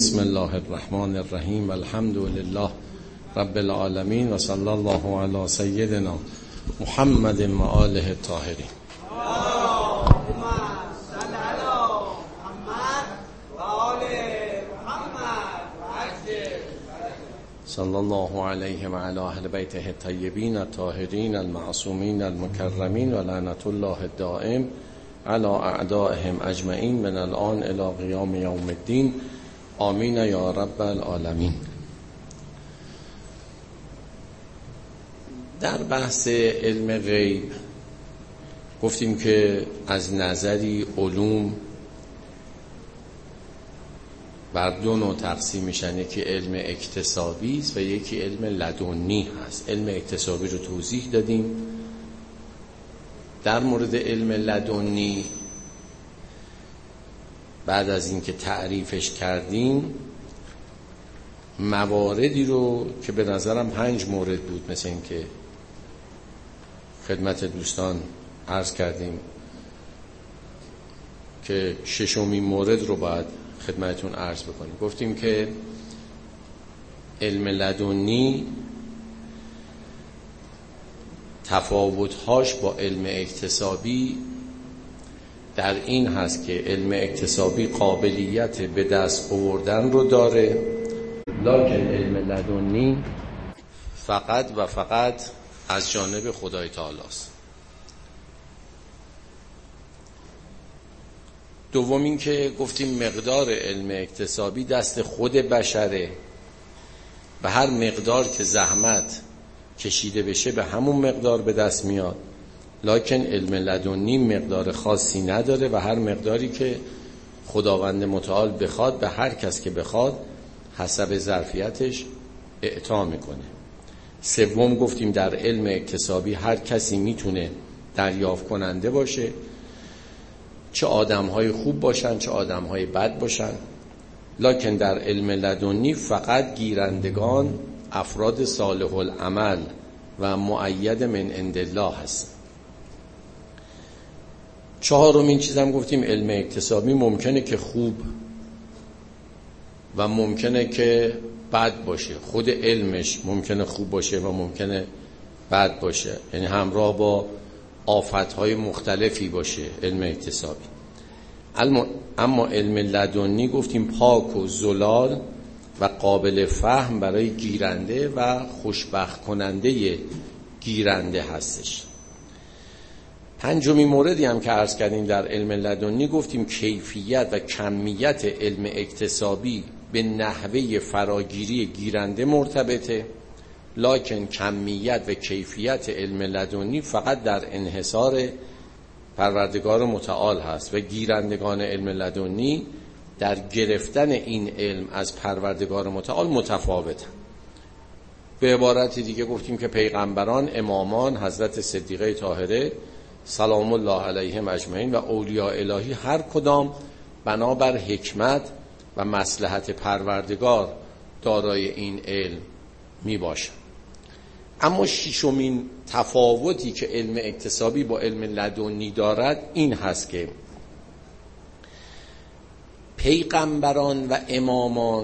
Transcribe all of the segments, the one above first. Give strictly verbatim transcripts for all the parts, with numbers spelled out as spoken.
بسم الله الرحمن الرحیم والحمد لله رب العالمین و صلی الله علی سیدنا محمد و آله الطاهرین. صلی الله علیه و علی اهل بیته الطیبین الطاهرین المعصومین المکرمین و لعنت الله الدائم علی اعدائهم اجمعین من الان الی قیام یوم الدین. آمین یا رب العالمین. در بحث علم غیب گفتیم که از نظری علوم بر دو نوع تقسیم میشن، یکی علم اکتسابی است و یکی علم لدنی هست. علم اکتسابی رو توضیح دادیم. در مورد علم لدنی بعد از اینکه تعریفش کردیم مواردی رو که به نظرم پنج مورد بود، مثل این که خدمت دوستان عرض کردیم که ششمین مورد رو باید خدمتتون عرض بکنیم. گفتیم که علم لدنی تفاوت‌هاش با علم اکتسابی در این هست که علم اکتسابی قابلیت به دست آوردن رو داره، لکن علم لدنی فقط و فقط از جانب خدای تعالی است. دوم این که گفتیم مقدار علم اکتسابی دست خود بشره و هر مقدار که زحمت کشیده بشه به همون مقدار به دست میاد، لکن علم لدنی مقدار خاصی نداره و هر مقداری که خداوند متعال بخواد به هر کس که بخواد حسب ظرفیتش اعطا میکنه. سوم گفتیم در علم اکتسابی هر کسی میتونه دریافت کننده باشه، چه آدم‌های خوب باشن چه آدم‌های بد باشن، لکن در علم لدنی فقط گیرندگان افراد صالح العمل و مؤید من عند الله هست. چهارمین چیزم گفتیم علم اکتسابی ممکنه که خوب و ممکنه که بد باشه، خود علمش ممکنه خوب باشه و ممکنه بد باشه، یعنی همراه با آفت‌های مختلفی باشه علم اکتسابی. اما علم لدنی گفتیم پاک و زلال و قابل فهم برای گیرنده و خوشبخت کننده گیرنده هستش. پنجمین موردی هم که عرض کردیم در علم لدنی گفتیم کیفیت و کمیت علم اکتسابی به نحوه فراگیری گیرنده مرتبطه، لکن کمیت و کیفیت علم لدنی فقط در انحصار پروردگار متعال هست و گیرندگان علم لدنی در گرفتن این علم از پروردگار متعال متفاوتن. به عبارت دیگه گفتیم که پیغمبران، امامان، حضرت صدیقه طاهره سلام الله علیهم اجمعین و اولیاء الهی هر کدام بنابر حکمت و مصلحت پروردگار دارای این علم می باشن. اما ششمین تفاوتی که علم اکتسابی با علم لدنی دارد این هست که پیغمبران و امامان،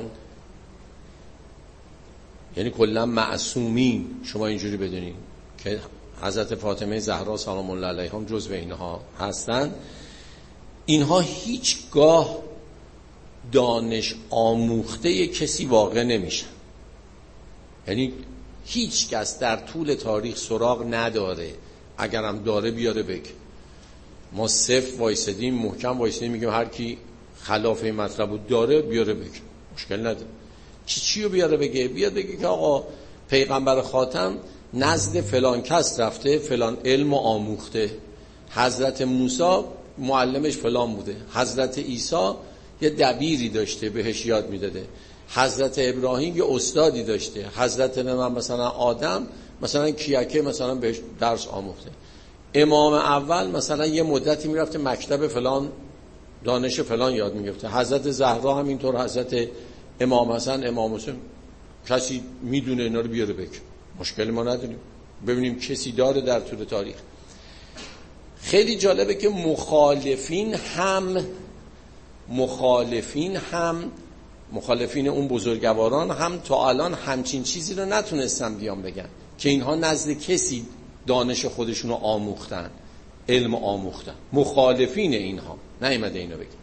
یعنی کلا معصومین، شما اینجوری بدونید که حضرت فاطمه زهرا سلام الله علیها جزو اینها هستند، اینها هیچگاه دانش آموخته کسی واقع نمیشن. یعنی هیچ کس در طول تاریخ سراغ نداره، اگرم داره بیاره بگه. ما صفر وایسدیم، محکم وایسدیم، میگیم هر کی خلاف این مطلب داره بیاره بگه، مشکل نداره. چی چی رو بیاره بگه؟ بیاد بگه که آقا پیغمبر خاتم نزد فلان کس رفته فلان علم آموخته، حضرت موسی معلمش فلان بوده، حضرت عیسی یه دبیری داشته بهش یاد میداده، حضرت ابراهیم یه استادی داشته، حضرت مثلا آدم مثلا کیکه مثلا بهش درس آموخته، امام اول مثلا یه مدتی میرفته مکتب فلان دانش فلان یاد میگرفته، حضرت زهرا همینطور، حضرت امام حسن، امام حسین. کسی میدونه اینا رو بیاره بگه، مشکلی ما نداریم. ببینیم کسی داره در طول تاریخ. خیلی جالبه که مخالفین هم مخالفین هم مخالفین اون بزرگواران هم تا الان همچین چیزی رو نتونستن بیان بگن که اینها نزد کسی دانش خودشون رو آموختن، علم آموختن. مخالفین اینها نیامده اینو بگن.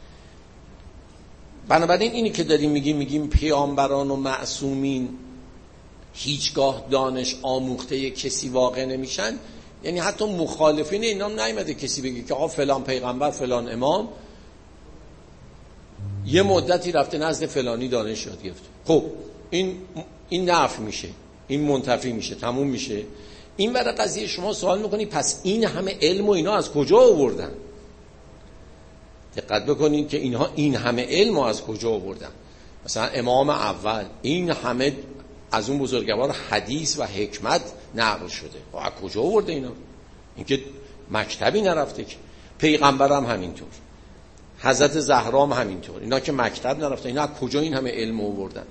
بنابراین اینی که داریم میگیم میگیم پیامبران و معصومین هیچگاه دانش آموخته کسی واقع نمیشن، یعنی حتی مخالفین اینا هم نیامده کسی بگه که آقا فلان پیغمبر فلان امام یه مدتی رفته نزد فلانی دانش یاد گرفته. خب این این نفی میشه، این منتفی میشه، تموم میشه. این برای قضیه شما سوال میکنی پس این همه علم و اینا از کجا آوردن؟ دقت بکنید که اینها این همه علم و از کجا آوردن. مثلا امام اول این همه از اون بزرگوار حدیث و حکمت نقل شده، از کجا آورده اینا؟ اینکه مکتبی نرفته که. پیغمبرم همینطور، حضرت زهرا هم همینطور، اینا که مکتب نرفتن، اینا از کجا این همه علم آوردن؟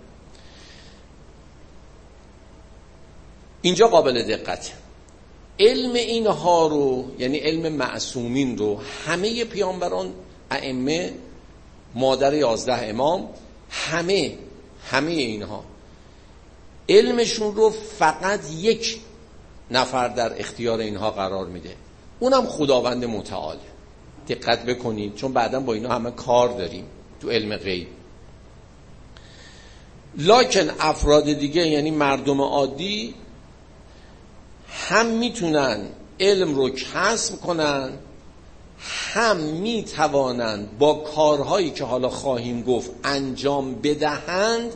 اینجا قابل دقت. علم اینها رو، یعنی علم معصومین رو، همه پیامبران، ائمه، مادر یازده امام، همه همه اینها علمشون رو فقط یک نفر در اختیار اینها قرار میده، اونم خداوند متعال. دقت بکنید چون بعداً با اینا همه کار داریم تو علم غیب. لکن افراد دیگه یعنی مردم عادی هم میتونن علم رو کسب کنن، هم میتوانند با کارهایی که حالا خواهیم گفت انجام بدهند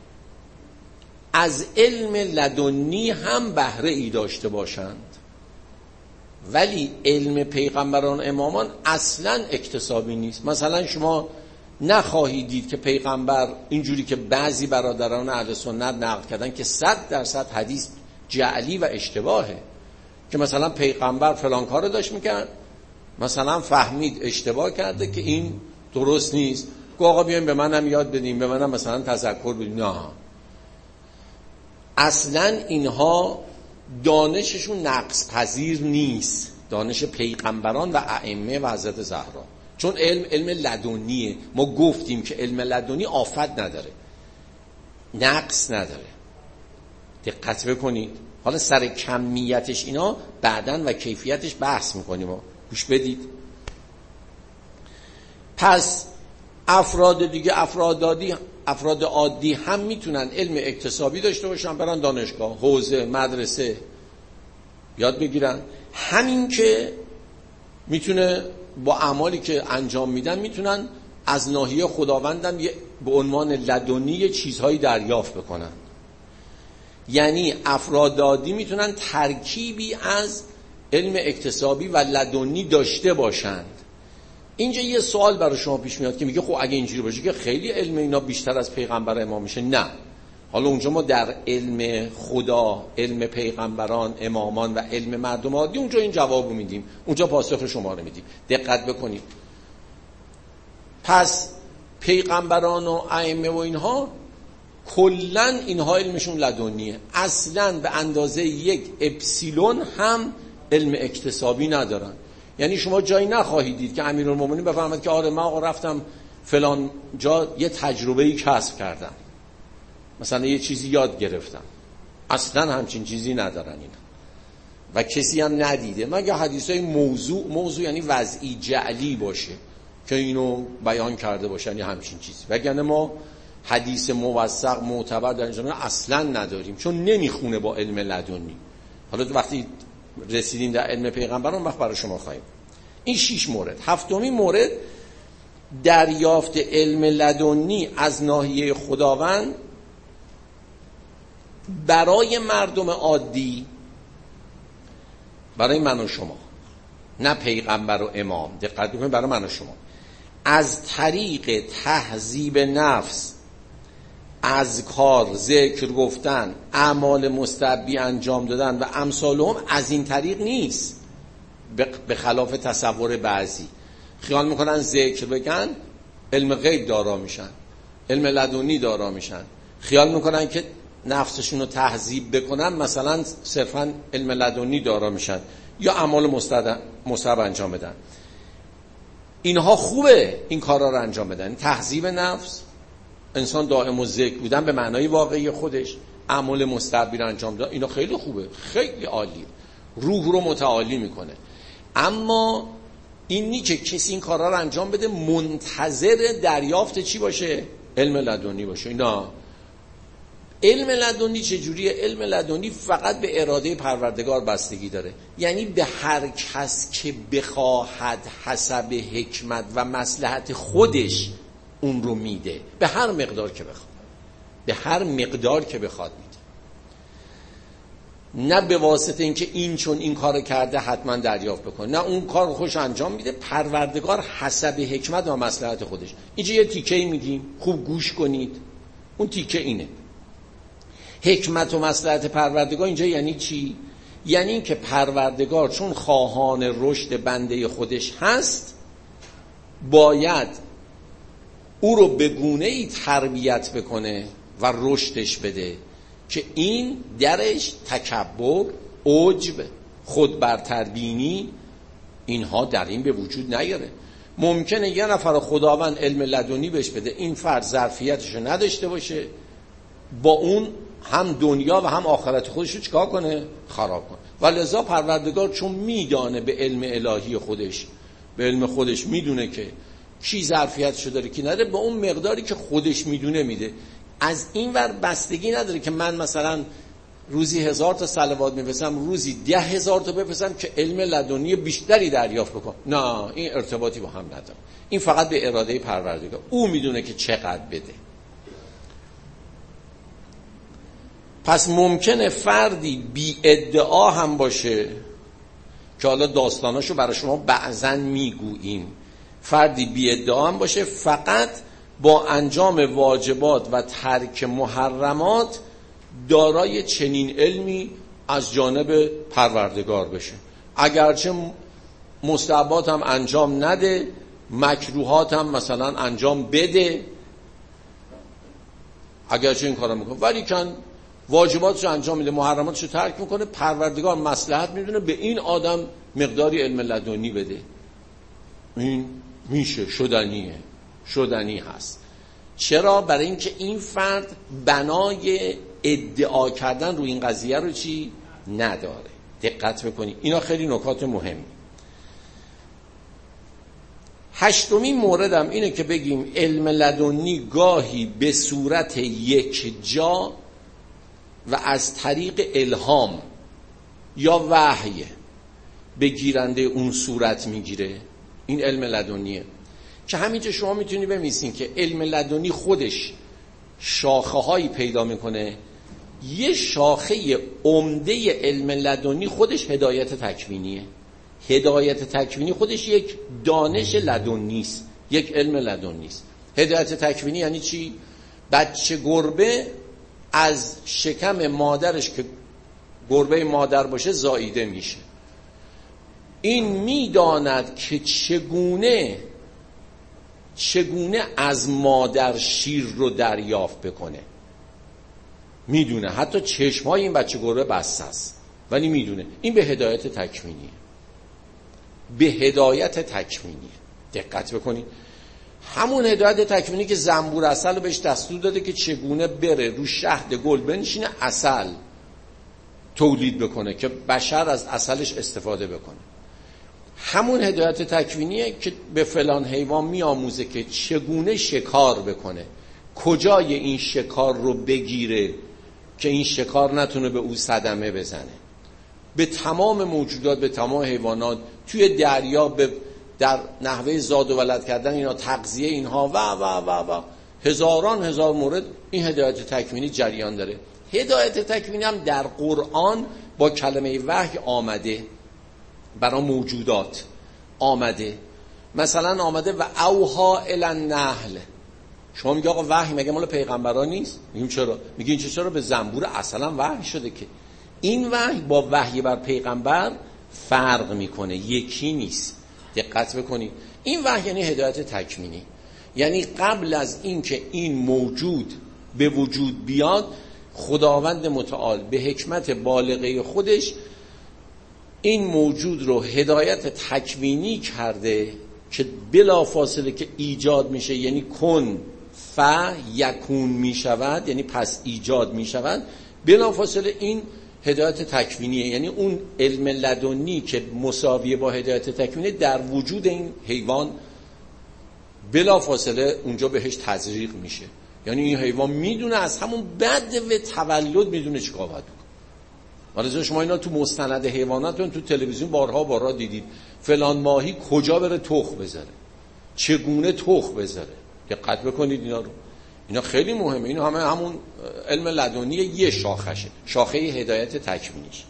از علم لدنی هم بهره ای داشته باشند. ولی علم پیغمبران امامان اصلا اکتسابی نیست. مثلا شما نخواهید دید که پیغمبر اینجوری که بعضی برادران اهل سنت نقل کردن که صد درصد حدیث جعلی و اشتباهه، که مثلا پیغمبر فلان کارو داشت میکرد، مثلا فهمید اشتباه کرده که این درست نیست، گفت آقا بیاین به منم یاد بدین، به منم مثلا تذکر بدین. نه، اصلا اینها دانششون نقص پذیر نیست، دانش پیغمبران و ائمه و حضرت زهرا، چون علم علم لدنیه. ما گفتیم که علم لدنی آفت نداره، نقص نداره. دقت بکنید. حالا سر کمیتش اینا بعدن و کیفیتش بحث میکنیم، ما گوش بدید. پس افراد دیگه، افراد عادی افراد عادی هم میتونن علم اکتسابی داشته باشن، برن دانشگاه، حوزه، مدرسه یاد بگیرن. همین که میتونه با اعمالی که انجام میدن میتونن از ناحیه خداوندم به عنوان لدنی چیزهایی دریافت بکنن. یعنی افراد عادی میتونن ترکیبی از علم اکتسابی و لدنی داشته باشند. اینجا یه سوال برای شما پیش میاد که میگه خب اگه اینجوری باشه که خیلی علم اینا بیشتر از پیغمبر امام میشه. نه، حالا اونجا ما در علم خدا، علم پیغمبران، امامان و علم مردم عادی اونجا این جوابو میدیم، اونجا پاسخ شما رو میدیم. دقت بکنید. پس پیغمبران و ائمه و اینها کلن اینها علمشون لدنیه، اصلا به اندازه یک اپسیلون هم علم اکتسابی ندارن. یعنی شما جایی نخواهید دید که امیرالمومنین بفرماد که آره من آقا رفتم فلان جا یه تجربه‌ای کسب کردم، مثلا یه چیزی یاد گرفتم. اصلا همچین چیزی ندارن اینا و کسی هم ندیده، مگه حدیثای موضوع موضوع یعنی وضعی جعلی باشه که اینو بیان کرده باشه، یعنی همچین چیزی. وگرنه ما حدیث موثق معتبر در اینجا اصلا نداریم، چون نمیخونه با علم لدنی. حالا وقتی رسیدیم در علم پیغمبران وقت برای شما خواهیم. این شش مورد. هفتمین مورد دریافت علم لدنی از ناحیه خداوند برای مردم عادی، برای من و شما، نه پیغمبر و امام. دقت بکنید، برای من و شما از طریق تهذیب نفس، اذکار، ذکر گفتن، اعمال مستحبی انجام دادن و امثالهم، از این طریق نیست. به خلاف تصور بعضی خیال میکنن ذکر بگن علم غیب دارا میشن، علم لدنی دارا میشن. خیال میکنن که نفسشون رو تهذیب بکنن مثلا صرفا علم لدنی دارا میشن یا اعمال مستحب انجام بدن. اینها خوبه این کارا رو انجام بدن، تهذیب نفس، انسان دائم و ذکر بودن به معنای واقعی خودش، اعمال مستقبل انجام دادن، اینا خیلی خوبه، خیلی عالیه، روح رو متعالی میکنه. اما این نی که کسی این کارا رو انجام بده منتظر دریافت چی باشه؟ علم لدنی باشه. اینا علم لدنی چجوریه؟ علم لدنی فقط به اراده پروردگار بستگی داره، یعنی به هر کس که بخواهد حسب حکمت و مصلحت خودش اون رو میده، به هر مقدار که بخواد، به هر مقدار که بخواد میده، نه به واسطه اینکه این چون این کار کرده حتما دریافت بکنه، نه اون کار رو خوش انجام میده. پروردگار حسب حکمت و مصلحت خودش. اینجا یه تیکه‌ای میگیم، خوب گوش کنید. اون تیکه اینه: حکمت و مصلحت پروردگار اینجا یعنی چی؟ یعنی این که پروردگار چون خواهان رشد بنده خودش هست، باید او رو به گونه‌ای تربیت بکنه و رشدش بده که این درش تکبر، عجب، خودبرتربینی، اینها در این به وجود نیاره. ممکنه یه نفر خداوند علم لدنی بهش بده، این فرد ظرفیتشو نداشته باشه، با اون هم دنیا و هم آخرت خودشو چیکار کنه؟ خراب کنه. و لذا پروردگار چون میدانه به علم الهی خودش، به علم خودش میدونه که کی ظرفیتشو داره کی نداره، به اون مقداری که خودش میدونه میده. از این ور بستگی نداره که من مثلا روزی هزار تا صلوات میفرستم، روزی ده هزار تا بفرستم که علم لدنی بیشتری دریافت بکنم. نه، این ارتباطی با هم نداره. این فقط به اراده پروردگار، او میدونه که چقدر بده. پس ممکنه فردی بی ادعا هم باشه که حالا داستاناشو برای شما بعضن میگوییم، فردی بی ادعا هم باشه، فقط با انجام واجبات و ترک محرمات دارای چنین علمی از جانب پروردگار بشه، اگرچه مستحبات هم انجام نده، مکروهات هم مثلا انجام بده، اگرچه این کارو میکنه، ولی کن واجباتشو انجام میده، محرماتشو ترک میکنه. پروردگار مصلحت میدونه به این آدم مقداری علم لدنی بده. این میشه، شدنیه، شدنی هست. چرا؟ برای اینکه این فرد بنای ادعا کردن روی این قضیه رو چی نداره. دقت بکنید، اینا خیلی نکات مهمی. هشتمین موردم اینه که بگیم علم لدنی گاهی به صورت یک جا و از طریق الهام یا وحی به گیرنده اون صورت میگیره. این علم لدنیه که همینجا شما میتونی بمیسین که علم لدنی خودش شاخه هایی پیدا میکنه. یه شاخه عمده علم لدنی خودش هدایت تکوینیه. هدایت تکوینی خودش یک دانش لدنی است، یک علم لدنی است. هدایت تکوینی یعنی چی؟ بچه گربه از شکم مادرش که گربه مادر باشه زاییده میشه، این میداند که چگونه چگونه از مادر شیر رو دریافت بکنه. میدونه، حتی چشمای این بچه گربه بسته است ولی میدونه. این به هدایت تکوینیه، به هدایت تکوینیه. دقت بکنید، همون هدایت تکوینی که زنبور عسل رو بهش دستور داده که چگونه بره رو شهد گل بنشینه عسل تولید بکنه که بشر از عسلش استفاده بکنه. همون هدایت تکوینیه که به فلان حیوان میآموزه که چگونه شکار بکنه، کجای این شکار رو بگیره که این شکار نتونه به او صدمه بزنه. به تمام موجودات، به تمام حیوانات توی دریا، به در نحوه زاد و ولد کردن اینا، تغذیه اینها و و و و هزاران هزار مورد این هدایت تکوینی جریان داره. هدایت تکوینی هم در قرآن با کلمه وحی آمده، برای موجودات آمده. مثلا آمده و اوها الی النحل. شما میگه آقا وحی مگه مال پیغمبران نیست؟ میگیم چرا؟ میگین چرا به زنبور اصلا وحی شده که این وحی با وحی بر پیغمبر فرق میکنه، یکی نیست. دقت بکنید، این وحی یعنی هدایت تکوینی، یعنی قبل از اینکه این موجود به وجود بیاد، خداوند متعال به حکمت بالغه خودش این موجود رو هدایت تکوینی کرده که بلا فاصله که ایجاد میشه، یعنی کن ف یکون می شود، یعنی پس ایجاد می شود، بلافاصله این هدایت تکوینیه. یعنی اون علم لدنی که مساویه با هدایت تکوینی در وجود این حیوان بلافاصله اونجا بهش تزریق میشه. یعنی این حیوان میدونه از همون بعد و تولد میدونه چیکار باید بکنه. ولی شما اینا تو مستند حیواناتون تو تلویزیون بارها بارها دیدید فلان ماهی کجا بره تخم بذاره، چگونه تخم بذاره. دقت بکنید اینا رو، اینا خیلی مهمه. اینا همه همون علم لدنی یه شاخشه، شاخه هدایت تکوینیش.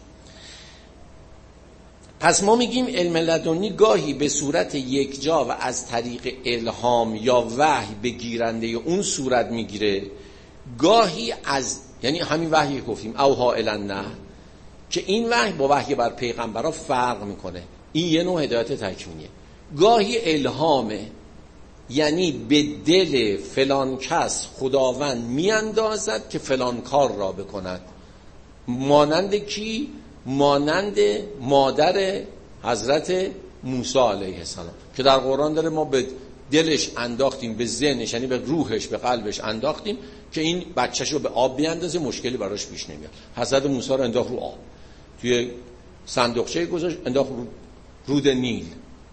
پس ما میگیم علم لدنی گاهی به صورت یکجا و از طریق الهام یا وحی به گیرنده اون صورت میگیره، گاهی از، یعنی همین وحی گفتیم اوها الالنحل، که این وحی با وحی بر پیغمبرها فرق میکنه. این یه نوع هدایت تکوینیه. گاهی الهامه، یعنی به دل فلان کس خداوند میاندازد که فلان کار را بکند. مانند کی؟ مانند مادر حضرت موسی علیه السلام که در قرآن داره ما به دلش انداختیم، به ذهنش یعنی به روحش، به قلبش انداختیم که این بچه‌شو به آب بیاندازه، مشکلی براش پیش نمیاد. حضرت موسی رو انداخت رو آب، توی صندوقچه گذاشت، انداخت رو رود نیل.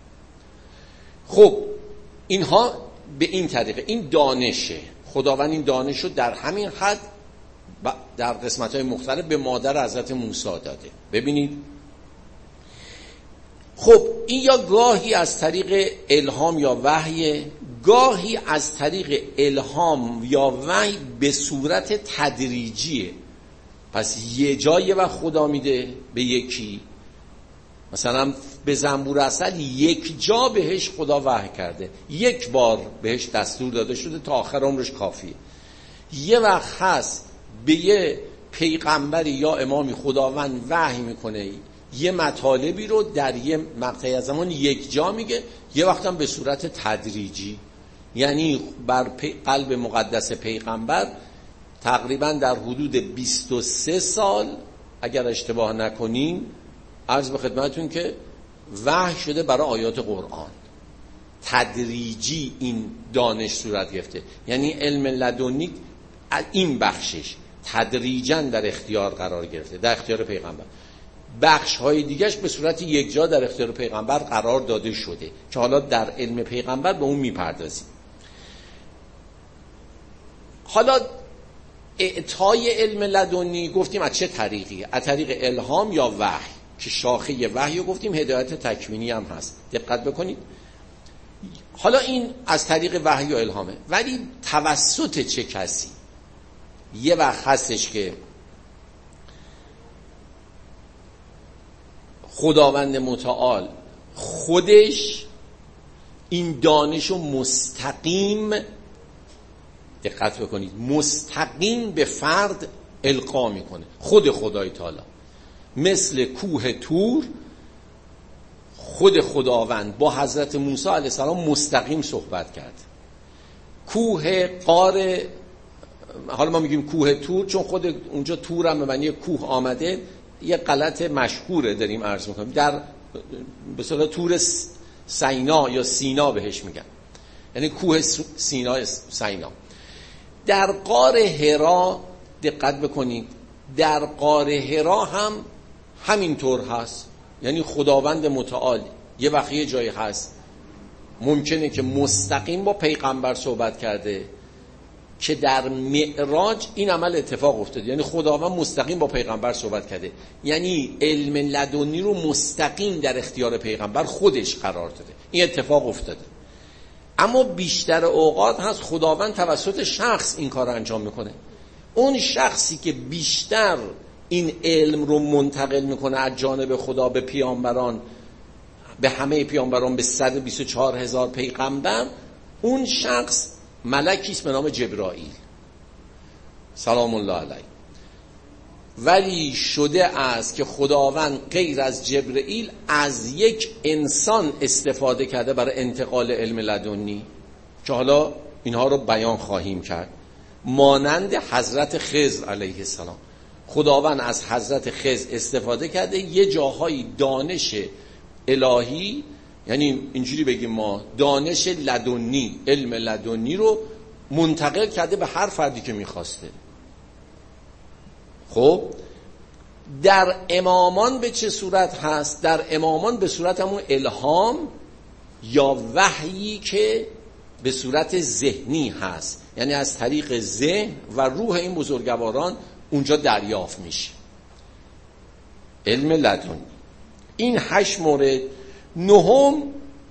خب اینها به این طریقه، این دانشه، خداوند این دانش رو در همین حد در قسمت‌های مختلف به مادر حضرت موسی داده. ببینید خب این یا گاهی از طریق الهام یا وحی، گاهی از طریق الهام یا وحی به صورت تدریجیه. پس یه جایی و خدا میده به یکی، مثلا به زنبور عسل یک جا بهش خدا وحی کرده، یک بار بهش دستور داده شده تا آخر عمرش کافیه. یه وقت هست به یه پیغمبری یا امامی خداوند وحی میکنه یه مطالبی رو در یه مقطعی از زمان یک جا میگه، یه وقت هم به صورت تدریجی. یعنی بر قلب مقدس پیغمبر تقریبا در حدود بیست و سه سال اگر اشتباه نکنیم عرض به خدمتون که وحی شده برای آیات قرآن. تدریجی این دانش صورت گرفته، یعنی علم لدنی این بخشش تدریجاً در اختیار قرار گرفته، در اختیار پیغمبر. بخش های دیگهش به صورت یک جا در اختیار پیغمبر قرار داده شده که حالا در علم پیغمبر به اون میپردازیم. حالا اعطای علم لدنی گفتیم از چه طریقی؟ از طریق الهام یا وحی که شاخه وحی رو گفتیم هدایت تکوینی هم هست. دقت بکنید. حالا این از طریق وحی و الهامه، ولی توسط چه کسی؟ یه وقت هستش که خداوند متعال خودش این دانشو مستقیم، دقت بکنید، مستقیم به فرد القا میکنه. خود خدای تعالی مثل کوه طور، خود خداوند با حضرت موسی علیه السلام مستقیم صحبت کرد. کوه قار، حالا ما میگیم کوه طور چون خود اونجا طور هم به معنی کوه آمده، یه غلط مشهوره داریم عرض میکنیم. در به اصطلاح طور سینا یا سینا بهش میگن، یعنی کوه سینا سینا. در غار حرا دقت بکنید، در غار حرا هم همینطور هست. یعنی خداوند متعال یه وقت یه جایی هست ممکنه که مستقیم با پیغمبر صحبت کرده که در معراج این عمل اتفاق افتاده، یعنی خداوند مستقیم با پیغمبر صحبت کرده، یعنی علم لدنی رو مستقیم در اختیار پیغمبر خودش قرار داده، این اتفاق افتاده. اما بیشتر اوقات هست خداوند توسط شخص این کار رو انجام میکنه. اون شخصی که بیشتر این علم رو منتقل میکنه از جانب خدا به پیامبران، به همه پیامبران، به صد و بیست و چهار هزار پیغمبر، اون شخص ملکی است به نام جبرائیل سلام الله علیه. ولی شده است که خداوند غیر از جبرائیل از یک انسان استفاده کرده برای انتقال علم لدنی که حالا اینها رو بیان خواهیم کرد. مانند حضرت خضر علیه السلام، خداوند از حضرت خضر استفاده کرده یه جاهای دانش الهی، یعنی اینجوری بگیم ما دانش لدنی، علم لدنی رو منتقل کرده به هر فردی که میخواسته. خب در امامان به چه صورت هست؟ در امامان به صورت همون الهام یا وحیی که به صورت ذهنی هست، یعنی از طریق ذهن و روح این بزرگواران اونجا دریافت میشه علم لدنی. این هشت مورد. نهم،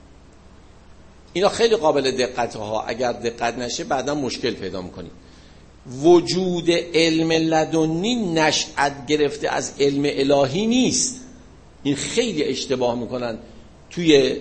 اینا خیلی قابل دقته ها، اگر دقت نشه بعدا مشکل پیدا میکنید. وجود علم لدنی نشأت گرفته از علم الهی نیست. این خیلی اشتباه میکنن. توی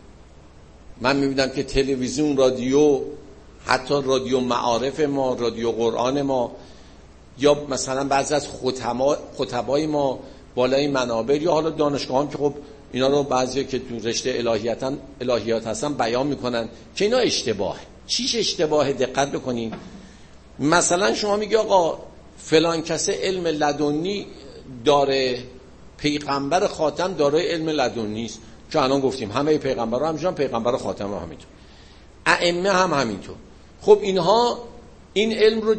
من میبینم که تلویزیون، رادیو، حتی رادیو معارف ما، رادیو قرآن ما، یا مثلا بعضی از خطبا خطبای ما بالای منابر، یا حالا دانشگاهان که خب اینا رو بعضی که تو رشته الهیاتن الهیات هستن بیان میکنن که اینا اشتباهه. چیش اشتباهه؟ دقت بکنین. مثلا شما میگی آقا فلان کس علم لدنی داره، پیغمبر خاتم داره علم لدنی است، که الان گفتیم همه پیغمبرها همینجوری، پیغمبر خاتم هم همینطور، ائمه هم همینطور. خب اینها این علم رو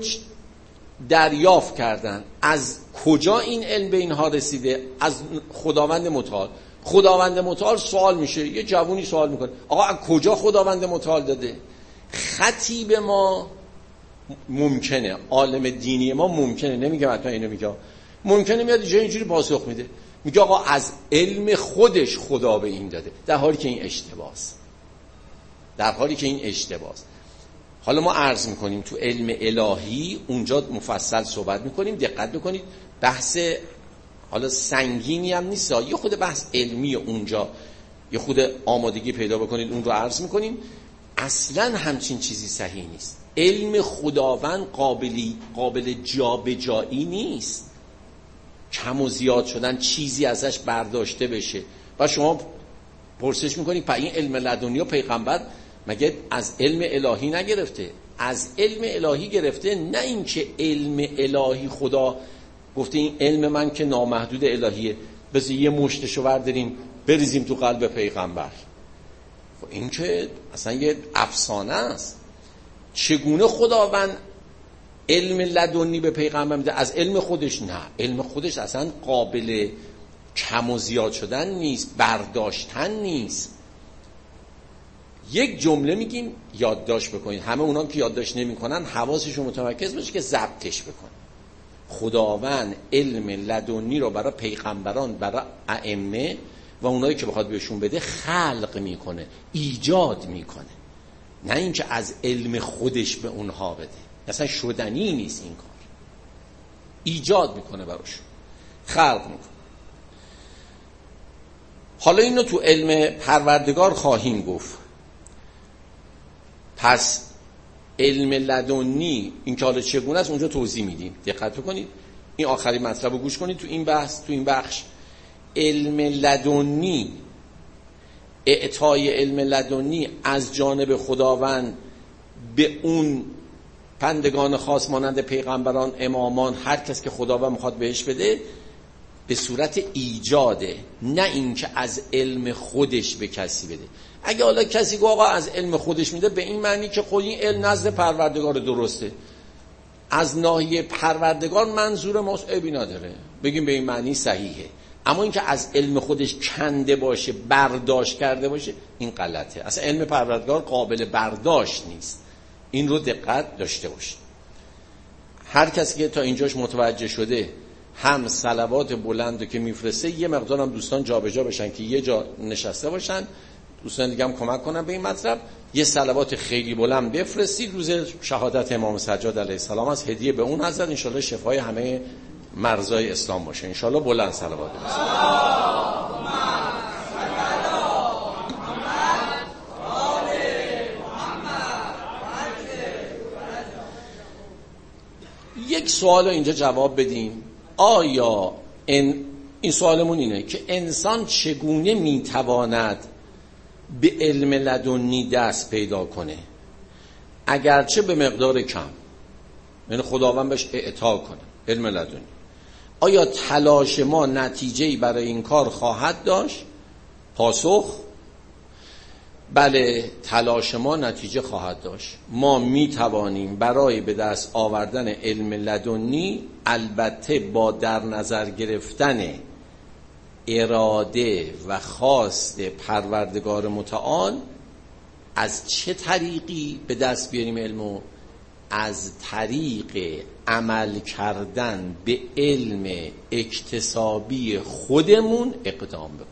دریافت کردن. از کجا این علم به اینها رسیده؟ از خداوند متعال. خداوند متعال سوال میشه، یه جوونی سوال میکنه آقا از کجا خداوند متعال داده؟ خطیب ما ممکنه، عالم دینی ما ممکنه، نمیگم حتما اینو میگه، ممکنه میاد اینجا اینجوری پاسخ میده، میگه آقا از علم خودش خدا به این داده، در حالی که این اشتباهه. در حالی که این اشتباهه. حالا ما عرض میکنیم تو علم الهی اونجا مفصل صحبت میکنیم. دقت بکنید، بحث حالا سنگینی هم نیست، یه خود بحث علمی اونجا، یه خود آمادگی پیدا بکنید، اون رو عرض میکنیم. اصلا همچین چیزی صحیح نیست. علم خداوند قابلی قابل جابجایی نیست، کم و زیاد شدن چیزی ازش برداشته بشه. و شما پرسش میکنید پس این علم لدنی و پیغمبر مگه از علم الهی نگرفته؟ از علم الهی گرفته، نه اینکه علم الهی خدا گفته این علم من که نامحدود الهیه بذار یه مشتشو برداریم بریزیم تو قلب پیغمبر. خب این که اصلا یه افسانه است. چگونه خداوند علم لدنی به پیغمبر میده؟ از علم خودش؟ نه، علم خودش اصلا قابل کم و زیاد شدن نیست، برداشتن نیست. یک جمله میگیم یادداشت بکنید، همه اونام که یادداشت نمیکنن حواسشون متمرکز باشه که ضبطش بکنن. خداوند علم لدنی رو برای پیغمبران، برای ائمه و اونایی که بخواد بهشون بده خلق میکنه، ایجاد میکنه، نه اینکه از علم خودش به اونها بده. اصلا شدنی نیست این کار. ایجاد میکنه براشون، خلق میکنه. حالا اینو تو علم پروردگار خواهیم گفت. پس علم لدنی این که حالا چگونه است اونجا توضیح میدیم. دقت کنید، این آخری مطلب رو گوش کنید تو این بحث، تو این بخش. علم لدنی، اعطای علم لدنی از جانب خداوند به اون پندگان خاص مانند پیغمبران، امامان، هر کس که خداوند میخواد بهش بده، به صورت ایجاده، نه اینکه از علم خودش به کسی بده. اگه حالا کسی گفت آقا از علم خودش میده، به این معنی که خود این علم نزد پروردگار درسته، از ناحیه پروردگار منظور ماست، عیبی نداره، بگیم به این معنی صحیحه. اما اینکه از علم خودش کنده باشه، برداشت کرده باشه، این غلطه. اصلا علم پروردگار قابل برداشت نیست. این رو دقت داشته باشید. هر کسی که تا اینجاش متوجه شده، هم صلوات بلند رو که میفرسته، یه مقدار هم دوستان جابجا بشن که یه جا نشسته باشن، دوستان دیگه هم کمک کنن به این مطلب. یه صلوات خیلی بلند بفرستید. روز شهادت امام سجاد علیه السلام از هدیه به اون حضرت، انشالله شفای همه مرزای اسلام باشه. انشالله بلند صلوات بفرستید. یک سوال رو اینجا جواب بدیم. آیا این, این سوالمون اینه که انسان چگونه میتواند به علم لدنی دست پیدا کنه، اگرچه به مقدار کم، یعنی خداوند بهش اعطا کنه علم لدنی؟ آیا تلاش ما نتیجه‌ای برای این کار خواهد داشت؟ پاسخ: بله تلاش ما نتیجه خواهد داشت. ما می توانیم برای به دست آوردن علم لدنی، البته با در نظر گرفتن اراده و خواست پروردگار متعال، از چه طریقی به دست بیاریم علمو؟ از طریق عمل کردن به علم اکتسابی خودمون اقدام بکنیم.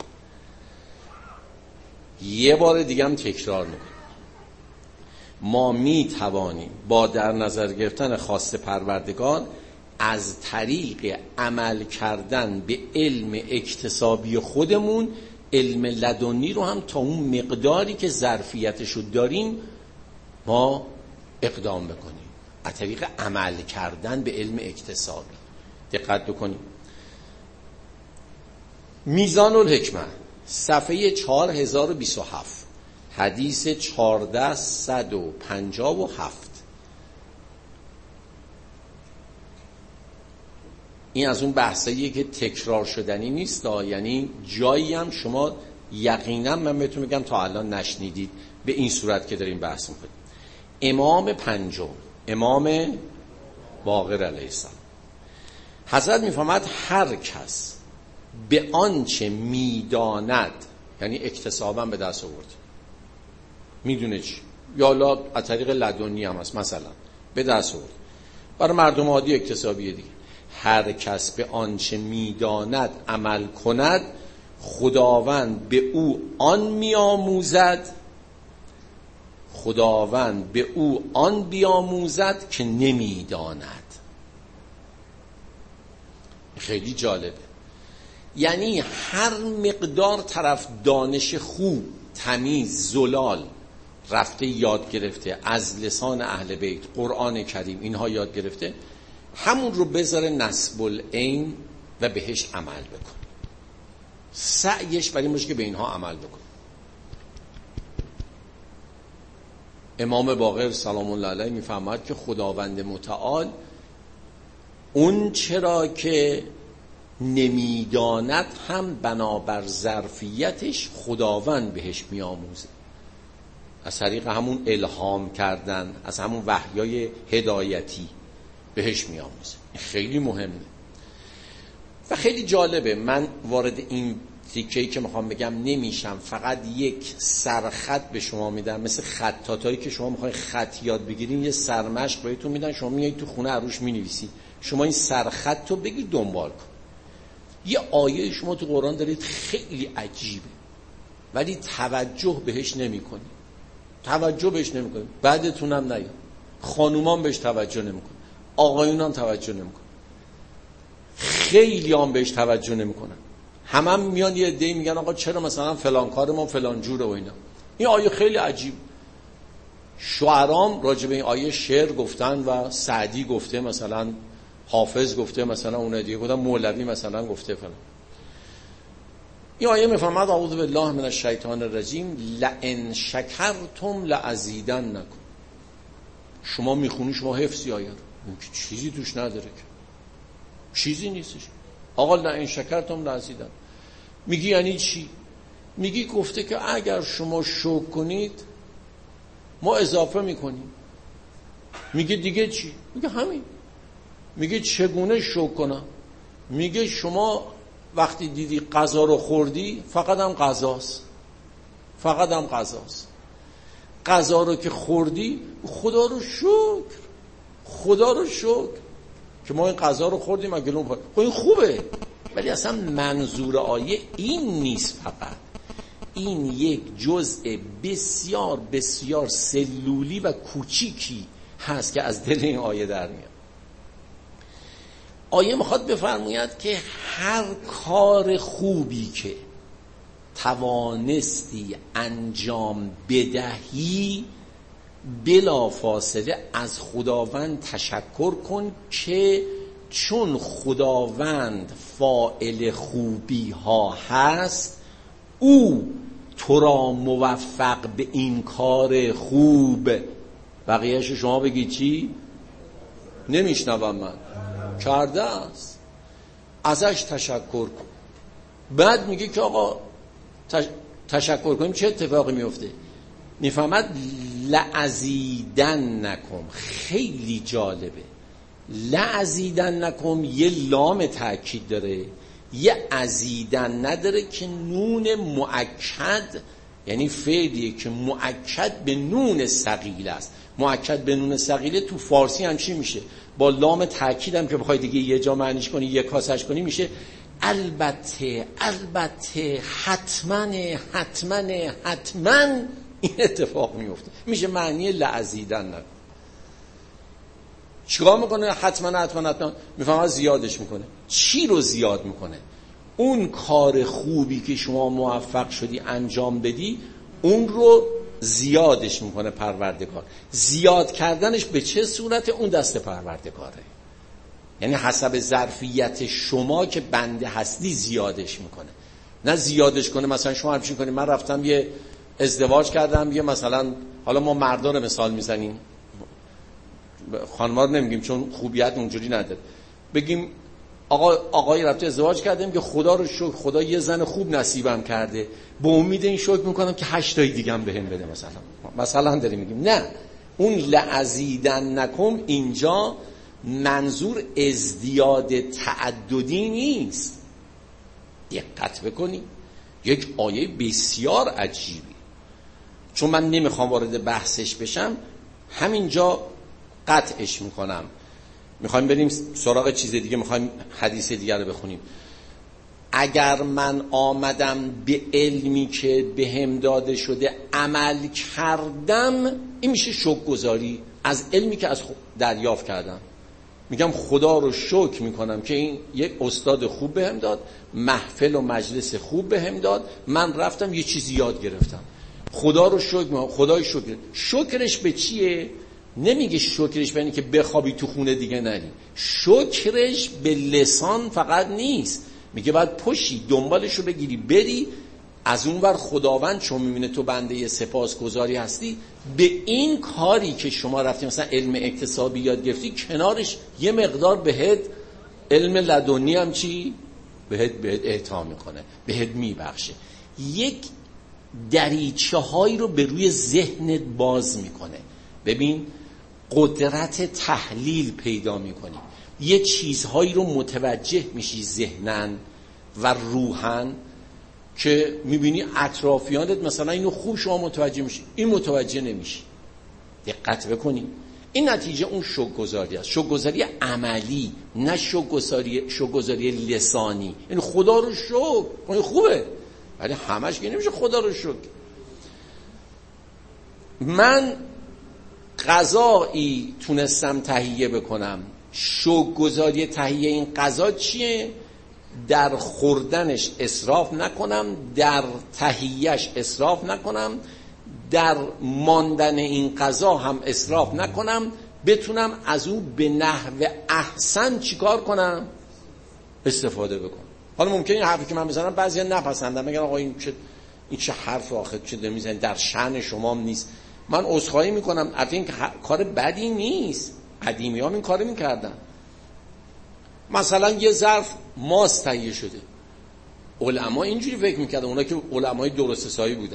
یه بار دیگه هم تکرار میکنم، ما می توانیم با در نظر گرفتن خواست پروردگار از طریق عمل کردن به علم اکتسابی خودمون علم لدنی رو هم تا اون مقداری که ظرفیتشو داریم ما اقدام بکنیم، از طریق عمل کردن به علم اکتسابی. دقت بکنیم. میزان الحکمه صفحه چهار هزار و بیست و هفت، حدیث چهارده صد و پنجاه و هفت. این از اون بحثاییه که تکرار شدنی نیست، یعنی جایی هم شما یقینا من بهتون میگم تا الان نشنیدید به این صورت که داریم بحث میکنیم. امام پنجم، امام باقر علیه السلام، حضرت میفهمد هر کس به آنچه میداند، یعنی اکتسابا به دست آورد، میدونه چی، یا لا از طریق لدنی هم هست، مثلا به دست آورد، برای مردم عادی اکتسابیه دیگه، هر کس به آنچه میداند عمل کند خداوند به او آن میآموزد، خداوند به او آن بیاموزد که نمیداند. خیلی جالبه. یعنی هر مقدار طرف دانش خوب، تمیز، زلال رفته یاد گرفته از لسان اهل بیت، قرآن کریم اینها یاد گرفته، همون رو بذاره نصب العین و بهش عمل بکن. سعیش برای این باشه که به اینها عمل بکن. امام باقر سلام الله علیه میفهمد که خداوند متعال اون چرا که نمیداند هم بنابر ظرفیتش خداوند بهش میآموزه، از طریق همون الهام کردن، از همون وحیای هدایتی بهش میآموزه. خیلی مهمه و خیلی جالبه. من وارد این تیکه‌ای که میخوام بگم نمیشم، فقط یک سرخط به شما میدم، مثل خطاطایی که شما میخواین خط یاد بگیرین، یه سرمشق بهتون میدن، شما میایید تو خونه عروش مینویسید، شما این سرخط رو بگید دنبال کن. یه آیه شما تو قرآن دارید خیلی عجیبه ولی توجه بهش نمیکنید، توجه بهش نمیکنید، بعدتونم نیاد، خانومان بهش توجه نمیکنن، آقایون هم توجه نمیکنن، خیلی هم بهش توجه نمیکنن، همه هم میان یه عده‌ای میگن آقا چرا مثلا فلان کار ما فلان جوره و اینا. این آیه خیلی عجیب. شعرام راجع به این آیه شعر گفتن و سعدی گفته، مثلا حافظ گفته، مثلا اون دیگه گفتن مولوی مثلا گفته فلان. این آیه میفهمد اعوذ بالله من الشیطان الرجیم لئن شکرتم لازیدنکم. شما میخونی، شما حفظی آیه رو، چیزی توش نداره که، چیزی نیستش. آقا لئن شکرتم لازیدن میگی یعنی چی؟ میگی گفته که اگر شما شکر کنید ما اضافه میکنیم. میگه دیگه چی؟ میگه همین. میگه چگونه شکر کنم؟ میگه شما وقتی دیدی غذا رو خوردی فقط هم غذاست، فقط هم غذاست. غذا رو که خوردی خدا رو شکر، خدا رو شکر که ما این غذا رو خوردیم. اگه لون خب این خوبه، ولی اصلا منظور آیه این نیست. فقط این یک جزء بسیار بسیار سلولی و کوچیکی هست که از دل این آیه در میاد. آیه میخواد بفرماید که هر کار خوبی که توانستی انجام بدهی بلا فاصله از خداوند تشکر کن که چون خداوند فاعل خوبی ها هست، او تو را موفق به این کار خوب، بقیهش شما بگید چی؟ نمیشنوم من، کرده است، ازش تشکر کن. بعد میگه که آقا تشکر کنیم چه اتفاقی میفته؟ میفهمد لعزیدنکم. خیلی جالبه. لعزیدنکم یه لام تأکید داره، یه ازیدن نداره که نون مؤکد، یعنی فعلیه که مؤکد به نون ثقیل است. مؤکد به نون ثقیله تو فارسی هم چی میشه؟ با لام تأکید هم که بخوای دیگه یه جا معنیش کنی، یه کاسش کنی، میشه البته البته حتما حتما حتما این اتفاق میفته. میشه معنی لعزیدن نکن. چیکار میکنه؟ حتما حتما حتما میفهمه زیادش میکنه. چی رو زیاد میکنه؟ اون کار خوبی که شما موفق شدی انجام بدی اون رو زیادش میکنه پروردگار. زیاد کردنش به چه صورت؟ اون دست پروردگاره، یعنی حسب ظرفیت شما که بنده هستی زیادش میکنه. نه زیادش کنه مثلا شما همچین کنید من رفتم یه ازدواج کردم، یه مثلا حالا ما مردا رو مثال میزنیم، خانم‌ها رو نمیگیم چون خوبیت اونجوری نداره، بگیم آقا آقای رفته ازدواج کردیم که خدا رو شکر خدا یه زن خوب نصیبم کرده، به امید این شکر میکنم که هشت تای دیگه هم بهم بده مثلا. مثلا داریم میگیم نه، اون لعزیدنکم اینجا منظور ازدیاد تعددی نیست. دقت بکنی، یک آیه بسیار عجیبی، چون من نمیخوام وارد بحثش بشم همینجا قطعش میکنم. میخوایم بریم سراغ چیز دیگه، میخوایم حدیث دیگر رو بخونیم. اگر من آمدم به علمی که بهم داده شده عمل کردم، این میشه شکرگزاری از علمی که از دریافت کردم. میگم خدا رو شکر میکنم که این یک استاد خوب بهم داد، محفل و مجلس خوب بهم داد، من رفتم یه چیزی یاد گرفتم. خدا رو شکر میکنم. خدای شکر. شکرش به چیه؟ نمیگه شکرش به اینه که بخوابی تو خونه دیگه نری. شکرش به لسان فقط نیست، میگه باید پشی دنبالش رو بگیری بری از اون ور. خداوند چون میبینه تو بنده سپاسگزاری هستی، به این کاری که شما رفتی مثلا علم اکتسابی یاد گرفتی، کنارش یه مقدار بهت علم لدنی هم چی بهت بهت اعطا میکنه، بهت میبخشه. یک دریچه هایی رو به روی ذهنت باز میکنه. ببین قدرت تحلیل پیدا میکنی، یه چیزهایی رو متوجه میشی ذهنن و روحن که میبینی اطرافیانت مثلا اینو خوب شما متوجه میشی، این متوجه نمیشی. دقت بکنی، این نتیجه اون شکرگزاری است. شکرگزاری عملی، نه شکرگزاری شکرگزاری لسانی. این خدا رو شکر این خوبه، ولی همش که نمیشه خدا رو شکر. من غذایی تونستم تهیه بکنم، شکرگزاری تهیه این غذا چیه؟ در خوردنش اسراف نکنم، در تهیهش اسراف نکنم، در ماندن این غذا هم اسراف نکنم، بتونم از او به نحو احسن چیکار کنم؟ استفاده بکنم. حالا ممکنه این حرفی که من بزنم بعضیا نپسندن، میگن آقا این چه این چه حرف آخه چه نمیزنی، در شأن شما نیست. من عذرخواهی میکنم، البته این کار بدی نیست، قدیمی‌ها این کارو میکردن. مثلا یه ظرف ماست تهیه شده، علما اینجوری فکر میکردن، اونا که علمای درست حسابی بودن،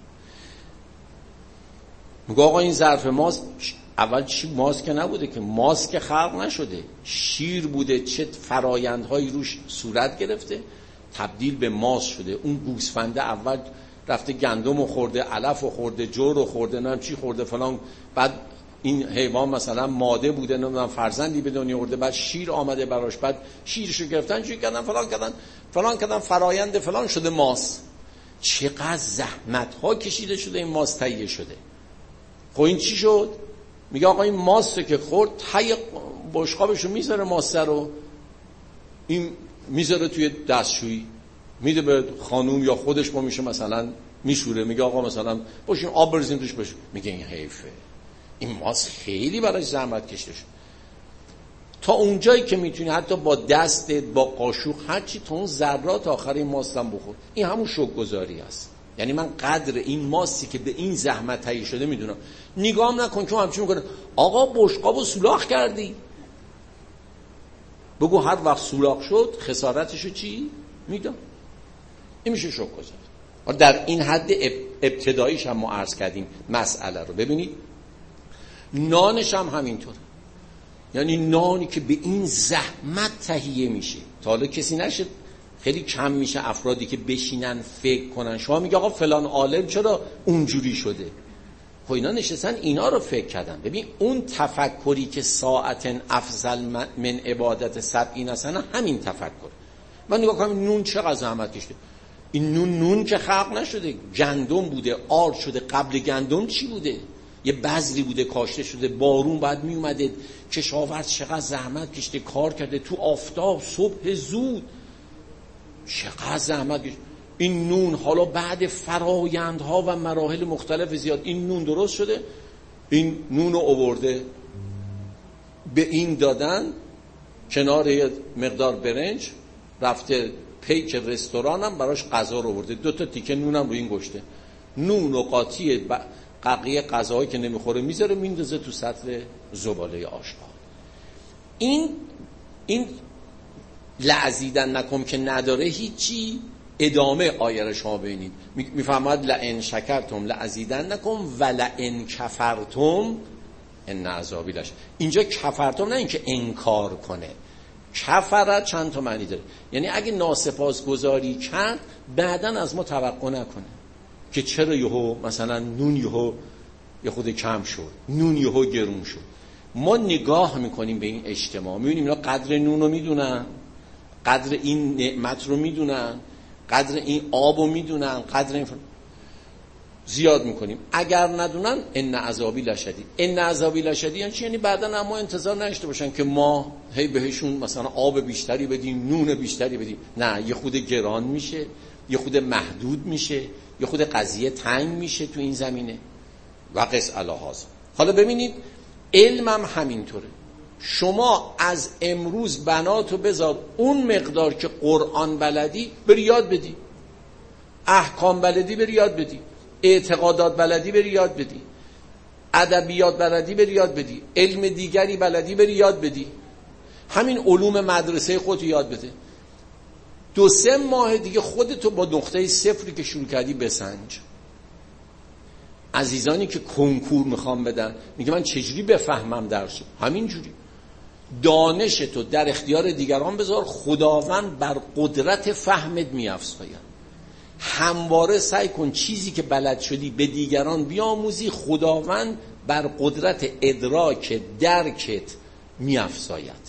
میگه آقا این ظرف ماست، اول چی ماست که نبوده که، ماست که خلق نشده، شیر بوده، چه فرایندهایی روش صورت گرفته تبدیل به ماست شده. اون گوسفنده اول رفته گندم خورده، علف خورده، جو خورده، نمیدونم چی خورده فلان، بعد این حیوان مثلا ماده بوده، نمیدونم فرزندی به دنیا آورده، بعد شیر آمده براش، بعد شیرشو گرفتن چی کردن فلان کردن فلان کردن فرایند فلان شده ماست. چقدر زحمت ها کشیده شده این ماست تهیه شده. خب این چی شد؟ میگه آقا این ماسته که خورد، تای بشقابشو میذاره، ماسته رو این میذاره توی دستشویی، میده به خانوم یا خودش با میشه مثلا میشوره، میگه آقا مثلا باشیم آب بریزیم توش بشه. میگه این حیفه، این ماست خیلی براش زحمت کشیده شد. تا اونجایی که میتونی حتی با دستت با قاشق هرچی تا اون ذرات آخر این ماستم بخور، این همون شکرگزاری است. یعنی من قدر این ماستی که به این زحمت تهیه شده میدونم. نگام نکن که همچین میکنه آقا بشقابو سوراخ کردی، بگو هر وقت سوراخ شد خسارتشو چی میدم. این میشه شکرگزاری. در این حد ابتداییش هم ما عرض کردیم مسئله رو. ببینید نانش هم همینطوره، یعنی نانی که به این زحمت تهیه میشه. تا حالا کسی نشد، خیلی کم میشه افرادی که بشینن فکر کنن. شما میگه آقا فلان عالم چرا اونجوری شده؟ خب اینا نشستن اینا رو فکر کردن. ببین اون تفکری که ساعتن افضل من عبادت سبعین سنه، همین تفکر. من نگاه کنم نون چقدر زحمت کشیده. این نون نون که خلق نشده، گندم بوده، آرد شده. قبل گندم چی بوده؟ یه بذری بوده کاشته شده، بارون بعد می اومده، کشاورز چقدر زحمت کشیده، کار کرده تو آفتاب صبح زود، چقدر زحمت کشیده. این نون حالا بعد فرایندها و مراحل مختلف زیاد این نون درست شده، این نون رو آورده به این دادن، کنار یه مقدار برنج رفته پیک رستوران هم براش غذا رو آورده، دو تا تیکه نونم رو این گشته، نون و قاطی بقیه غذاهایی که نمیخوره میذاره میندازه تو سطل زباله آشغال. این این لعزیدن نکن که نداره هیچی. ادامه آیه رو شما ببینید، میفهمد لئن شکرتم لازیدن نکن و لئن کفرتم ان عذابی لشدید. اینجا کفرتم نه اینکه انکار کنه، کفرت چند تا معنی داره، یعنی اگه ناسپاسگزاری کرد بعداً از ما توقع نکنه که چرا یهو مثلا نون یهو یه خود کم شد، نون یهو گرون شد. ما نگاه میکنیم به این اجتماع، میبینیم اینا قدر نون رو میدونن، قدر این نعمت رو میدونن، قدر این آب رو میدونن، قدر این فن... زیاد میکنیم. اگر ندونن ان عذابی لشدید. ان عذابی لشدید یعنی چی؟ یعنی بعداً اما انتظار نشته باشن که ما هی بهشون مثلا آب بیشتری بدیم، نون بیشتری بدیم. نه، یه خود گران میشه، یه خود محدود میشه، یه خود قضیه تنگ میشه تو این زمینه و قص الهاز. حالا ببینید علمم همینطوره. شما از امروز بناتو بذار اون مقدار که قرآن بلدی بری یاد بدی، احکام بلدی بری یاد بدی، اعتقادات بلدی بری یاد بدی، ادبیات بلدی بری یاد بدی، علم دیگری بلدی بری یاد بدی، همین علوم مدرسه خودتو یاد بده. دو سه ماه دیگه خودتو با نقطه صفری که شروع کردی بسنج. عزیزانی که کنکور میخوام بدن میگه من چجوری بفهمم درسو؟ همینجوری دانش تو در اختیار دیگران بذار، خداوند بر قدرت فهمت میافزاید. همواره سعی کن چیزی که بلد شدی به دیگران بیاموزی، خداوند بر قدرت ادراک درکت میافزاید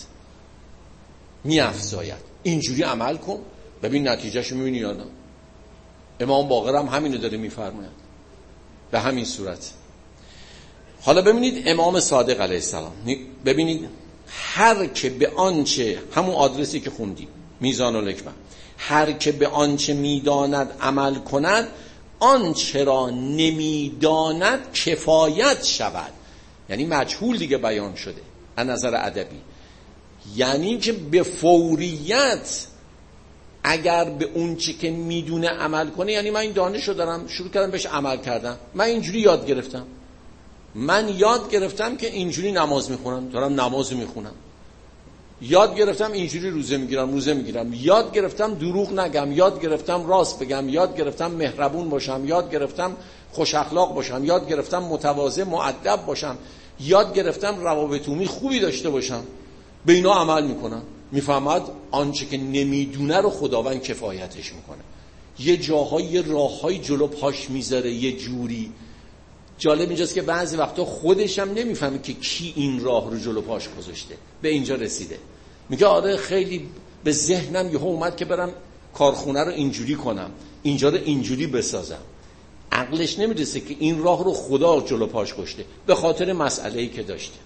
میافزاید. اینجوری عمل کن ببین نتیجهشو میبینی یا نه. امام باقر هم همینو داره میفرماید به همین صورت. حالا ببینید امام صادق علیه السلام، ببینید هر که به آنچه، همون آدرسی که خوندیم میزان الحکمت، هر که به آنچه میداند عمل کند آنچه را نمیداند کفایت شود. یعنی مجهول دیگه بیان شده از نظر ادبی، یعنی که به فوریت اگر به اون چی که میدونه عمل کنه، یعنی من این دانشو دارم شروع کردم بهش عمل کردم، من اینجوری یاد گرفتم، من یاد گرفتم که اینجوری نماز میخونم، دارم نماز میخونم، یاد گرفتم اینجوری روزه میگیرم روزه میگیرم، یاد گرفتم دروغ نگم، یاد گرفتم راست بگم، یاد گرفتم مهربون باشم، یاد گرفتم خوش اخلاق باشم، یاد گرفتم متواضع مؤدب باشم، یاد گرفتم روابط عمومی خوبی داشته باشم. به اینا عمل میکنم. میفهمد آنچه که نمیدونه رو خداوند کفایتش میکنه. یه جاهای راههای جلو پاش میذاره یه جوری. جالب اینجاست که بعضی وقتا خودش هم نمیفهمه که کی این راه رو جلو پاش گذاشته. به اینجا رسیده میگه آره خیلی به ذهنم یهو اومد که برم کارخونه رو اینجوری کنم، اینجا رو اینجوری بسازم. عقلش نمیرسه که این راه رو خدا جلو پاش گذاشته به خاطر مسئله‌ای که داشته.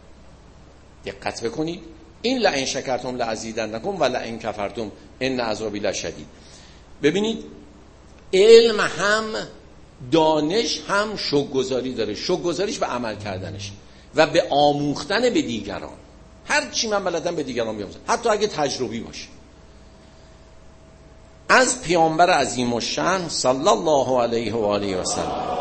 دقت بکنید این لئن شکرتم لازیدنکم و لئن کفرتم ان عذابی لشدید. ببینید علم هم دانش هم شوک‌گذاری داره، شوک‌گذاریش به عمل کردنش و به آموختن به دیگران. هر چی من بلدم به دیگران بیاموزم، حتی اگه تجربی باشه. از پیامبر عظیم الشأن صلی الله علیه و آله و سلم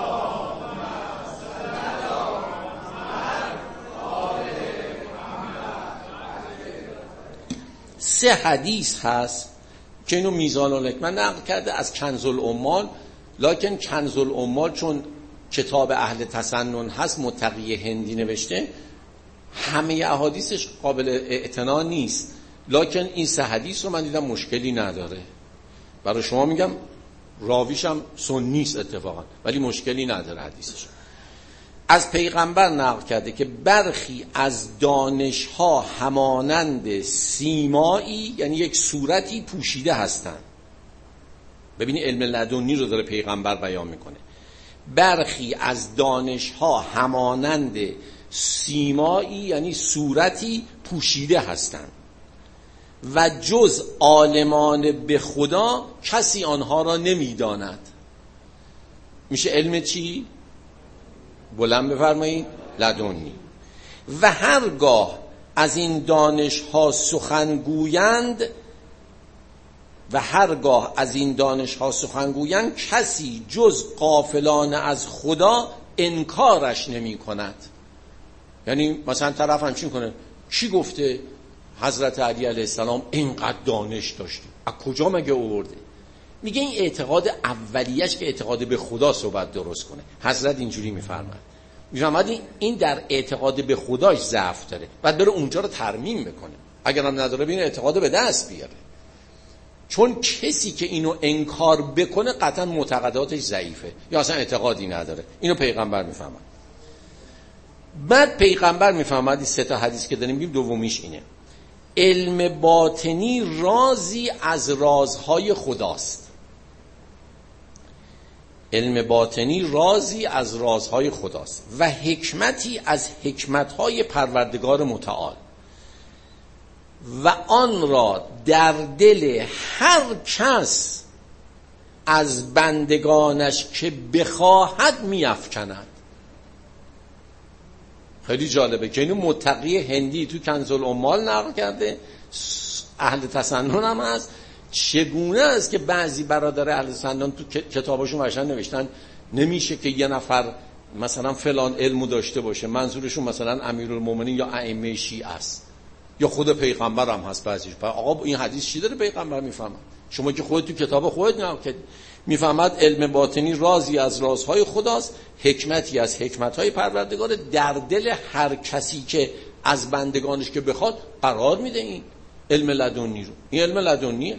سه حدیث هست که اینو میزان الحکمت نقل کرده از کنز العمال. لکن کنز العمال چون کتاب اهل تسنن هست، متقی هندی نوشته، همه احادیثش قابل اعتنا نیست، لکن این سه حدیث رو من دیدم مشکلی نداره. برای شما میگم راویش هم سنی است اتفاقا، ولی مشکلی نداره حدیثش. از پیغمبر نقل کرده که برخی از دانش‌ها همانند سیمایی، یعنی یک صورتی پوشیده هستند. ببینید علم لدنی رو داره پیغمبر بیان میکنه. برخی از دانش‌ها همانند سیمایی، یعنی صورتی پوشیده هستند و جز عالمان به خدا کسی آنها را نمیداند. میشه علم چی؟ بلند بفرمایید. لدنی. و هرگاه از این دانش‌ها سخنگویند و هرگاه از این دانش‌ها سخنگویند کسی جز غافلان از خدا انکارش نمی کند. یعنی مثلا طرف همچین کنه، چی گفته حضرت علی علیه السلام اینقدر دانش داشته، از کجا مگه آورده؟ میگه این اعتقاد اولیش که اعتقاد به خدا صحبت درست کنه. حضرت اینجوری میفرماد، میفرماد این در اعتقاد به خداش ضعف داره، بعد بره اونجا رو ترمیم میکنه. اگر هم نداره ببین اعتقاد به دست بیاره، چون کسی که اینو انکار بکنه قطعا معتقداتش ضعیفه یا اصلا اعتقادی نداره. اینو پیغمبر میفهمد. بعد پیغمبر میفهمد این سه تا حدیث که داریم میگیم دومیش اینه: علم باطنی رازی از رازهای خداست. علم باطنی رازی از رازهای خداست و حکمتی از حکمتهای پروردگار متعال و آن را در دل هر کس از بندگانش که بخواهد میافکند. خیلی جالبه که اینو متقی هندی تو کنز العمال نقل کرده، اهل تسنن هم هست. چگونه است که بعضی برادر اهل تسنن تو کتاباشون ورشن نوشتن نمیشه که یه نفر مثلا فلان علمو داشته باشه، منظورشون مثلا امیرالمومنین یا ائمه شیعه است یا خود پیغمبر هم هست بعضیش. آقا این حدیث چی داره پیغمبر میفهمه؟ شما که خودت تو کتاب خودت نقل کردی. میفهمد علم باطنی رازی از رازهای خداست، حکمتی از حکمتهای پروردگار، در دل هر کسی که از بندگانش که بخواد قرار میده. این علم لدنی رو، این علم لدنیه.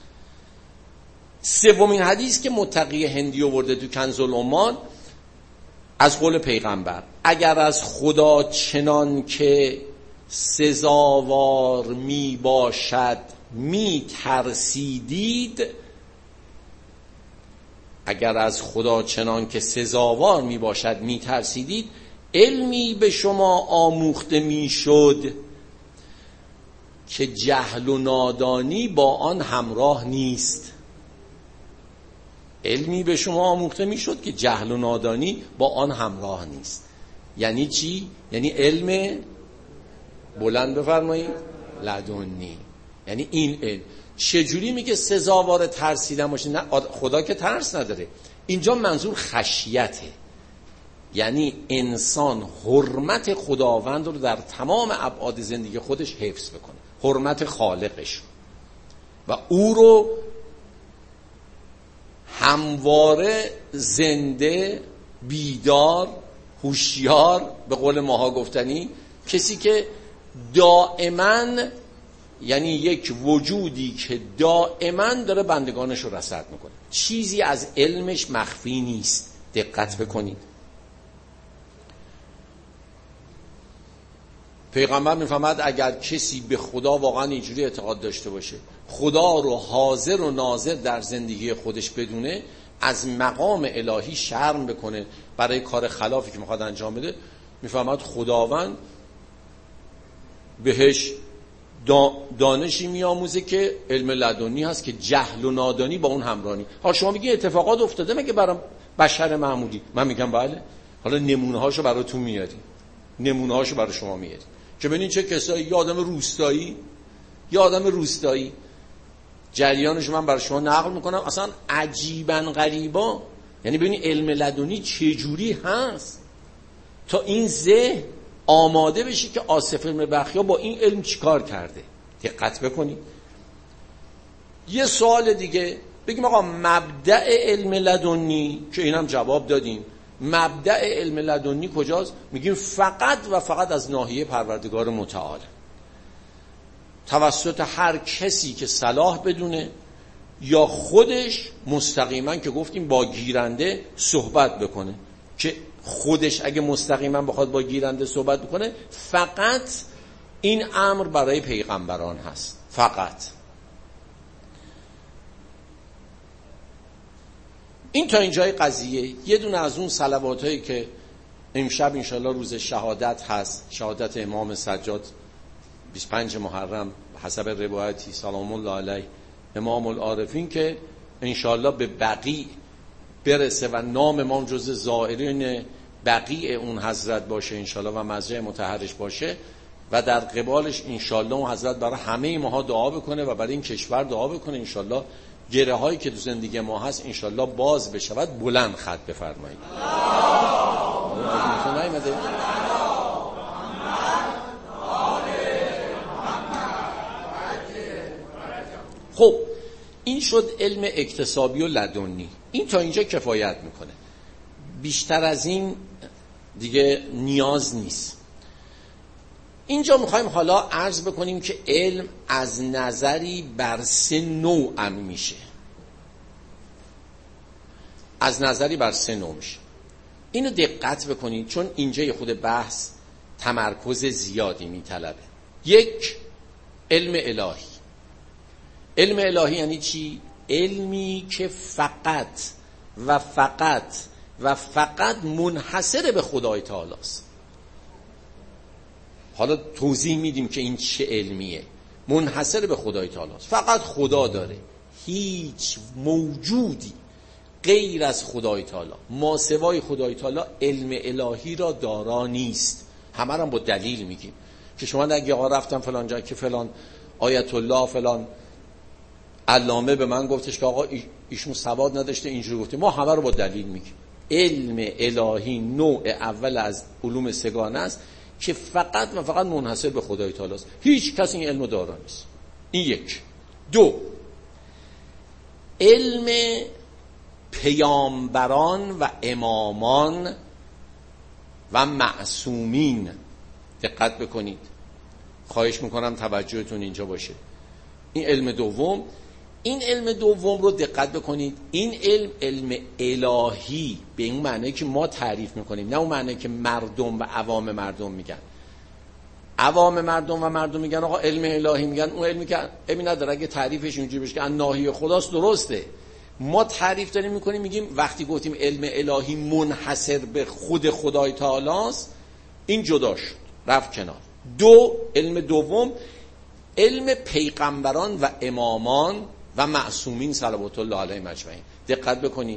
سومین حدیث که متقی هندی آورده تو کنز العمال از قول پیغمبر: اگر از خدا چنان که سزاوار می باشد می ترسیدید، اگر از خدا چنان که سزاوار می باشد می ترسیدید، علمی به شما آموخته می شد که جهل و نادانی با آن همراه نیست. علمی به شما آموخته می شد که جهل و نادانی با آن همراه نیست. یعنی چی؟ یعنی علم بلند بفرمایید لدنی. یعنی این علم چجوری میگه سزاوار ترسیدن باشه؟ نه خدا که ترس نداره. اینجا منظور خشیته، یعنی انسان حرمت خداوند رو در تمام ابعاد زندگی خودش حفظ بکنه، حرمت خالقش، و او رو همواره زنده، بیدار، هوشیار، به قول ماها گفتنی کسی که دائما، یعنی یک وجودی که دائما داره بندگانش رو رصد میکنه، چیزی از علمش مخفی نیست. دقت بکنید. پیغمبر میفهمد اگر کسی به خدا واقعا اینجوری اعتقاد داشته باشه، خدا رو حاضر و ناظر در زندگی خودش بدونه، از مقام الهی شرم بکنه برای کار خلافی که میخواد انجام بده، میفهمد خداوند بهش دانشی میآموزه که علم لدنی هست که جهل و نادانی با اون همراهی. حالا شما میگی اتفاقات افتاده مگه برای بشر معمولی؟ من میگم بله. حالا نمونه هاشو براتون میاریم، نمونه هاشو برای شما میاریم که ببینید چه کسایی. یه آدم روستایی، یه آدم روستایی جریانش من برای شما نقل میکنم، اصلا عجیبا غریبا. یعنی ببینید علم لدنی چه جوری هست تا این ذهن آماده بشه که آصف علم بخیا با این علم چیکار کرده. دقت بکنید. یه سوال دیگه بگیم آقا مبدأ علم لدنی، که اینم جواب دادیم، مبدأ علم لدنی کجاست؟ میگیم فقط و فقط از ناحیه پروردگار متعال، توسط هر کسی که صلاح بدونه یا خودش مستقیما که گفتیم با گیرنده صحبت بکنه، که خودش اگه مستقیما بخواد با گیرنده صحبت بکنه فقط این امر برای پیغمبران هست، فقط. این تا اینجای قضیه. یه دونه از اون صلوات هایی که امشب انشالله روز شهادت هست، شهادت امام سجاد بیست و پنج محرم حسب روایتی سلام الله علیه امام العارفین، که انشالله به بقیع برسه و نام امام جز زائرین بقیع اون حضرت باشه انشالله و مزرع مطهرش باشه، و در قبالش انشالله اون حضرت برای همه ماها دعا بکنه و برای این کشور دعا بکنه انشالله گره هایی که تو زندگی ما هست انشالله باز بشود. بلند خط بفرمایید. خب این شد علم اکتسابی و لدنی. این تا اینجا کفایت میکنه، بیشتر از این دیگه نیاز نیست. اینجا میخوایم حالا عرض بکنیم که علم از نظری بر سه نوع میشه، از نظری بر سه نوع میشه. اینو دقت بکنید چون اینجا یه خود بحث تمرکز زیادی میطلبه. یک، علم الهی. علم الهی یعنی چی؟ علمی که فقط و فقط و فقط منحصر به خدای تعالی است. حالا توضیح میدیم که این چه علمیه. منحصر به خدای تعالی است، فقط خدا داره، هیچ موجودی غیر از خدای تعالی ماسوای خدای تعالی علم الهی را دارا نیست. همه را با دلیل میگیم که شما نگی آقا رفتم فلان جا که فلان آیت الله فلان علامه به من گفتش که آقا ایشون سواد نداشته اینجوری گفته. ما همه رو با دلیل میگیم. علم الهی نوع اول از علوم سگانه است که فقط و فقط منحصر به خدای تعالی است، هیچ کس این علم دارا نیست. این یک. دو، علم پیامبران و امامان و معصومین. دقت بکنید، خواهش میکنم توجهتون اینجا باشه. این علم دوم. این علم دوم رو دقت بکنید، این علم علم الهی به این معنی که ما تعریف میکنیم، نه اون معنی که مردم و عوام مردم میگن. عوام مردم و مردم میگن آقا علم الهی، میگن اون علمی که علمی نداره، اگه تعریفش اونجوری بشه که از ناحیه خداست درسته. ما تعریف داریم میکنیم، میگیم وقتی گفتیم علم الهی منحصر به خود خدای تعالی است، این جدا شد رفت کنار. دو، علم دوم علم پیغمبران و امامان و معصومین صلوات الله علیهم اجمعین. دقت بکنید.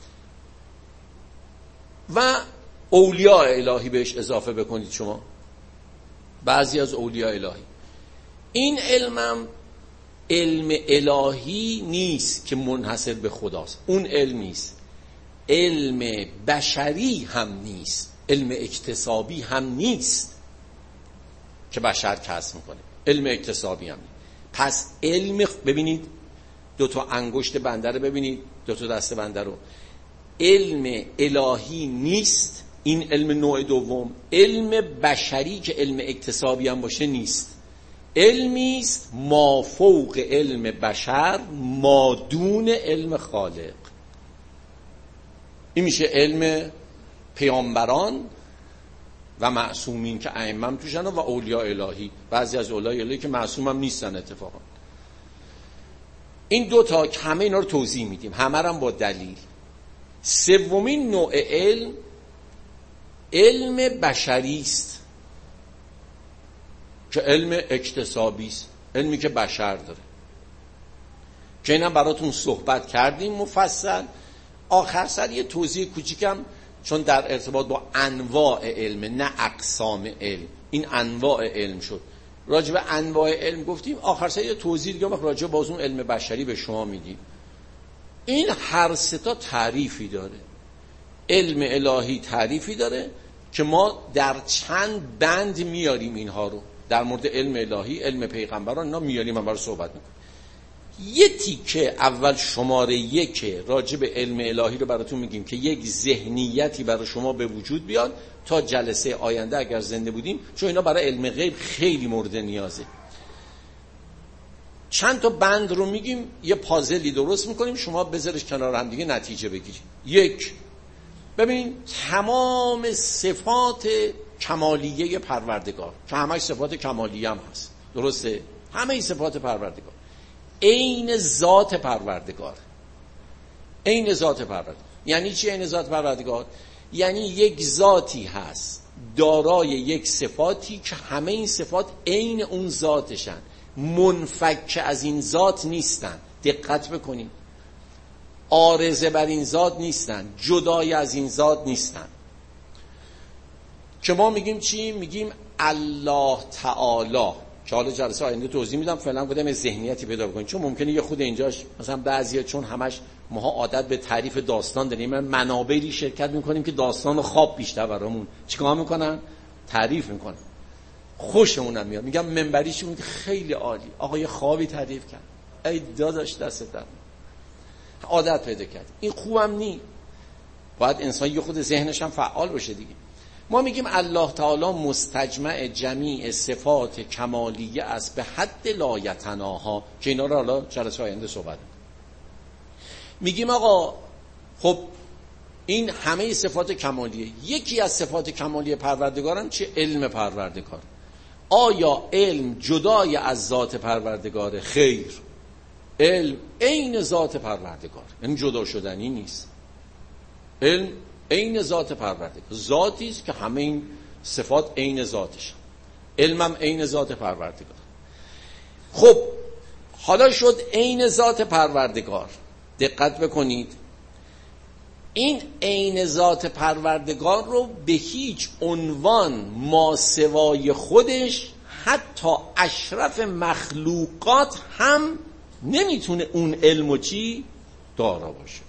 و اولیاء الهی بهش اضافه بکنید شما، بعضی از اولیاء الهی. این علمم علم الهی نیست که منحصر به خداست، اون علم نیست. علم بشری هم نیست، علم اکتسابی هم نیست که بشر کسب میکنه، علم اکتسابی هم نیست. پس علم، ببینید دو تا انگشت بنده رو ببینید، دو تا دست بنده رو، علم الهی نیست این علم نوع دوم. علم بشری که علم اکتسابی هم باشه نیست، علمی است ما فوق علم بشر ما دون علم خالق. این میشه علم پیامبران و معصومین که ائمه هم توشن و اولیاء الهی، بعضی از اولیاء الهی که معصوم هم نیستن اتفاقا. این دو تا همه اینا رو توضیح میدیم، همه هم با دلیل. سومین نوع علم علم بشری است که علم اکتسابی است، علمی که بشر داره، که اینم براتون صحبت کردیم مفصل. آخر سر یه توضیح کوچیکم، چون در ارتباط با انواع علم نه اقسام علم، این انواع علم شد. راجع به انواع علم گفتیم، آخر سر یه توضیح دیگه راجع به بازون علم بشری به شما میدیم. این هر سه تا تعریفی داره. علم الهی تعریفی داره که ما در چند بند میاریم اینها رو، در مورد علم الهی، علم پیغمبران، اینا میاریم و برای صحبت میکنیم. یه تیکه اول شماره یک راجع به علم الهی رو براتون میگیم که یک ذهنیتی برای شما به وجود بیاد تا جلسه آینده اگر زنده بودیم، چون اینا برای علم غیب خیلی مورد نیازه. چند تا بند رو میگیم، یه پازلی درست میکنیم، شما بذارش کنار هم دیگه نتیجه بگیرید. یک، ببین تمام صفات کمالیه پروردگار که همش صفات کمالیه هم هست، درسته؟ همه صفات پروردگار عین ذات پروردگار، عین ذات پروردگار. یعنی چی عین ذات پروردگار؟ یعنی یک ذاتی هست دارای یک صفاتی که همه این صفات عین اون ذاتشن، منفک از این ذات نیستن. دقت بکنید، عارضه بر این ذات نیستن، جدای از این ذات نیستن. که ما میگیم چی؟ میگیم الله تعالی، که حالا جلسه آینده توضیح میدم. فعلا بودم ذهنیتی پیدا بکنید، چون ممکنه یه خود اینجاش مثلا بعضیا چون همش ماها عادت به تعریف داستان داریم، من منابعی شرکت میکنیم که داستان خواب بیشتر برامون چیکار میکنن؟ تعریف میکنن. خوشمونم میاد، میگم منبریش بود خیلی عالی، آقا یه خوابی تعریف کرد، ای داداش دست در عادت پیدا کرد. این خوبم نی، باید انسان یه خود ذهنش هم فعال باشه دیگه. ما میگیم الله تعالی مستجمع جمیع صفات کمالیه است به حد لایتناها، که اینا رو حالا جلسه آینده صحبت میگیم. آقا خب این همه صفات کمالیه، یکی از صفات کمالیه پروردگارم چه؟ علم پروردگار. آیا علم جدای از ذات پروردگاره؟ خیر، علم عین ذات پروردگار، یعنی جدا شدنی نیست. علم عین ذات پروردگار، ذاتی است که همه این صفات عین ذاتش، علمم عین ذات پروردگار. خب حالا شد عین ذات پروردگار. دقت بکنید، این عین ذات پروردگار رو به هیچ عنوان ماسوای خودش حتی اشرف مخلوقات هم نمیتونه اون علم و چی دارا باشه،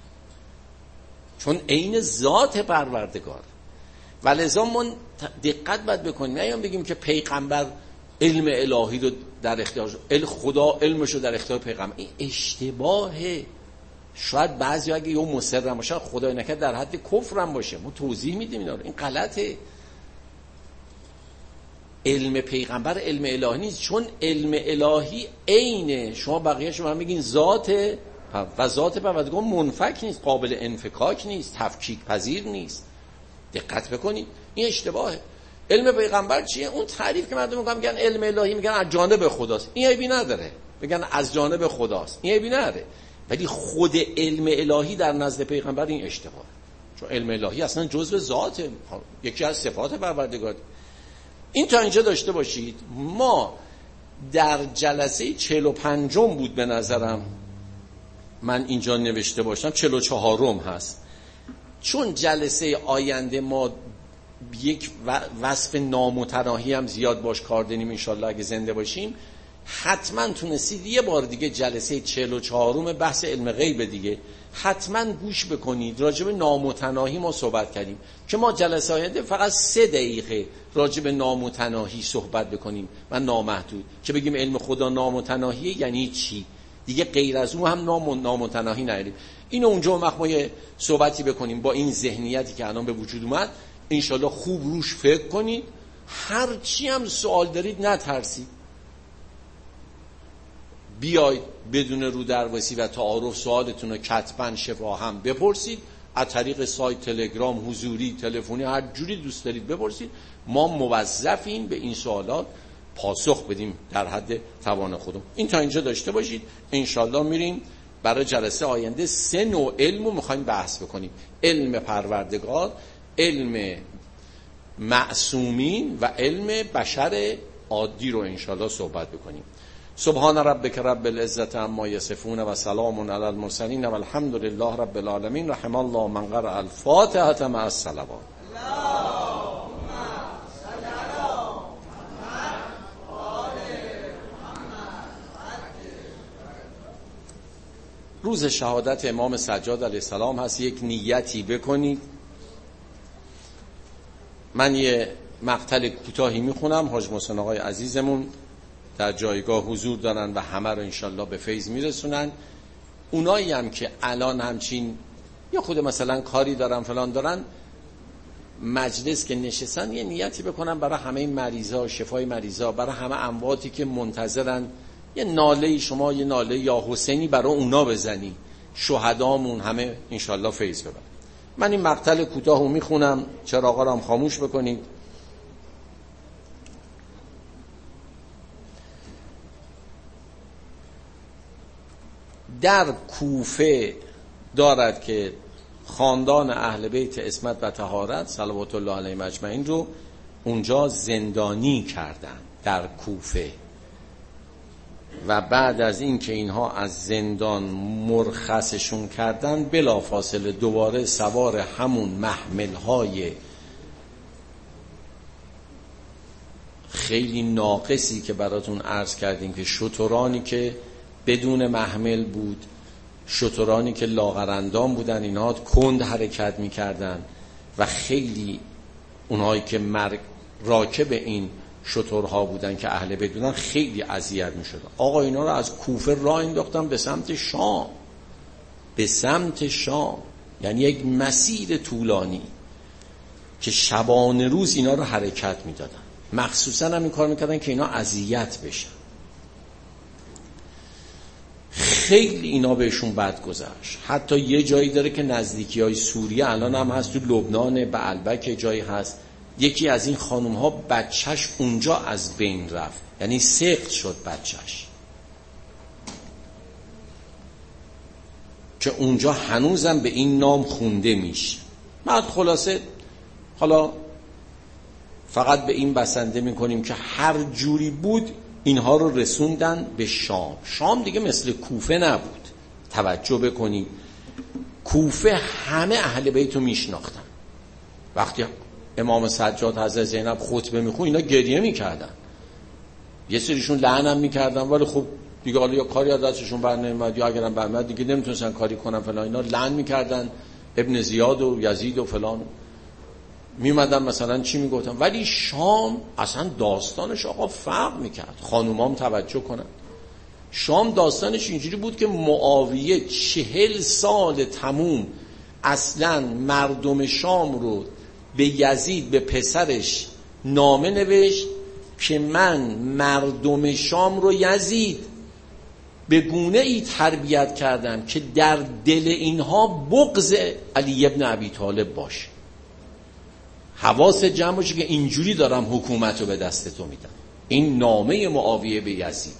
چون عین ذات پروردگار. ولذا من دقت باید بکنیم، نیام بگیم که پیغمبر علم الهی رو در اختیار خدا، علمش رو در اختیار پیغمبر. این اشتباهه. شاید بعضی اگه یه مصرم باشه، خدای نکرد در حد کفرم باشه، ما توضیح میدیم اینا رو، این غلطه. علم پیغمبر علم الهی نیست، چون علم الهی عین شما بقیه شما میگین ذات، و ذات پروردگار منفک نیست، قابل انفکاک نیست، تفکیک پذیر نیست. دقت بکنید، این اشتباهه. علم پیغمبر چیه؟ اون تعریف که مردم میگن میگن علم الهی، میگن از جانب خداست، این عیبی نداره. میگن از جانب خداست، این عیبی نداره. ولی خود علم الهی در نزد پیغمبر این اشتباهه، چون علم الهی اصلا جزء ذاته، یکی از صفات پروردگار. این تا اینجا داشته باشید. ما در جلسه چهل و پنجم بود به نظرم، من اینجا نوشته باشم چهل و چهارم هست، چون جلسه آینده ما یک وصف نامتناهی هم زیاد باش کار داریم انشالله اگه زنده باشیم. حتما تونستید یه بار دیگه جلسه چهل و چهارم بحث علم غیب دیگه حتما گوش بکنید. راجع به نامتناهی ما صحبت کردیم که ما جلسه آینده فقط سه دقیقه راجع به نامتناهی صحبت بکنیم و نامحدود، که بگیم علم خدا نامتناهیه یعنی چی دیگه، غیر از اون هم نام نامتناهی نریم. اینو اونجا وقت ما یه صحبتی بکنیم با این ذهنیتی که الان به وجود اومد. انشالله خوب روش فکر کنید، هر چی هم سوال دارید نترسید، بیاید بدون رو درواسی و تعارف سوالتون رو کتباً شفاهم بپرسید، از طریق سایت، تلگرام، حضوری، تلفنی، هر جوری دوست دارید بپرسید. ما موظفیم به این سوالات پاسخ بدیم در حد توان خودمون. این تا اینجا داشته باشید. انشالله میریم برای جلسه آینده سه نوع علم رو میخوایم بحث بکنیم: علم پروردگار، علم معصومین و علم بشر عادی رو انشالله صحبت بکنیم. سبحان ربک رب العزت عما یصفون و سلام علی المرسلین و الحمد لله رب العالمین. رحم الله من قرأ الفاتحه مع الصلوات. روز شهادت امام سجاد علیه السلام هست، یک نیتی بکنید. من یه مقطع کوتاهی میخونم، حاج محسن آقای عزیزمون در جایگاه حضور دارن و همه رو انشالله به فیض میرسونن. اونایی هم که الان همچین یا خود مثلا کاری دارن فلان دارن، مجلس که نشستن یه نیتی بکنن برای همه مریضا، شفای مریضا، برای همه امواتی که منتظرن، یه ناله شما یه ناله یا حسینی برای اونا بزنی، شهدامون همه انشالله فیض ببرن. من این مقطع کوتاهو میخونم، چراغا رو هم خاموش بکنید. در کوفه دارد که خاندان اهل بیت عصمت و طهارت صلوات الله علیهم اجمعین رو اونجا زندانی کردن در کوفه، و بعد از این که اینها از زندان مرخصشون کردن بلافاصله دوباره سوار همون محمل‌های خیلی ناقصی که براتون عرض کردیم که شترانی که بدون محمل بود، شترانی که لاغرندام بودن، اینها کند حرکت میکردن و خیلی اونهایی که مرگ راکب این شترها بودن که اهل بیت بودن خیلی اذیت میشدن. آقا اینا رو از کوفه راه انداختن به سمت شام، به سمت شام، یعنی یک مسیر طولانی که شبانه روز اینا رو حرکت میدادن. مخصوصا هم این کار میکردن که اینا اذیت بشن. خیلی اینا بهشون بد گذشت. حتی یه جایی داره که نزدیکی های سوریه الان هم هست، تو لبنان بعلبک جایی هست، یکی از این خانوم ها بچهش اونجا از بین رفت، یعنی سقط شد بچهش، که اونجا هنوزم به این نام خونده میشه. بعد خلاصه حالا فقط به این بسنده میکنیم که هر جوری بود اینها رو رسوندن به شام. شام دیگه مثل کوفه نبود. توجه بکنید، کوفه همه اهل بیت رو میشناختن. وقتی امام سجاد حضرت زینب خطبه میخون اینا گریه میکردن، یه سریشون لعنم میکردن، ولی خب دیگه حالا یا کاری از دستشون بر نمیاد یا اگرم برمیاد دیگه نمیتونستن کاری کنن فلان، اینا لعن میکردن ابن زیاد و یزید و فلان، میمدن مثلا چی میگفتن. ولی شام اصلا داستانش آقا فرق میکرد. خانومام توجه کنن، شام داستانش اینجوری بود که معاویه چهل سال تموم اصلا مردم شام رو به یزید به پسرش نامه نوشت که من مردم شام رو یزید به گونه ای تربیت کردم که در دل اینها بغض علی ابن ابی طالب باشه. حواست جمع باشه که اینجوری دارم حکومت رو به دست تو میدم. این نامه معاویه به یزید.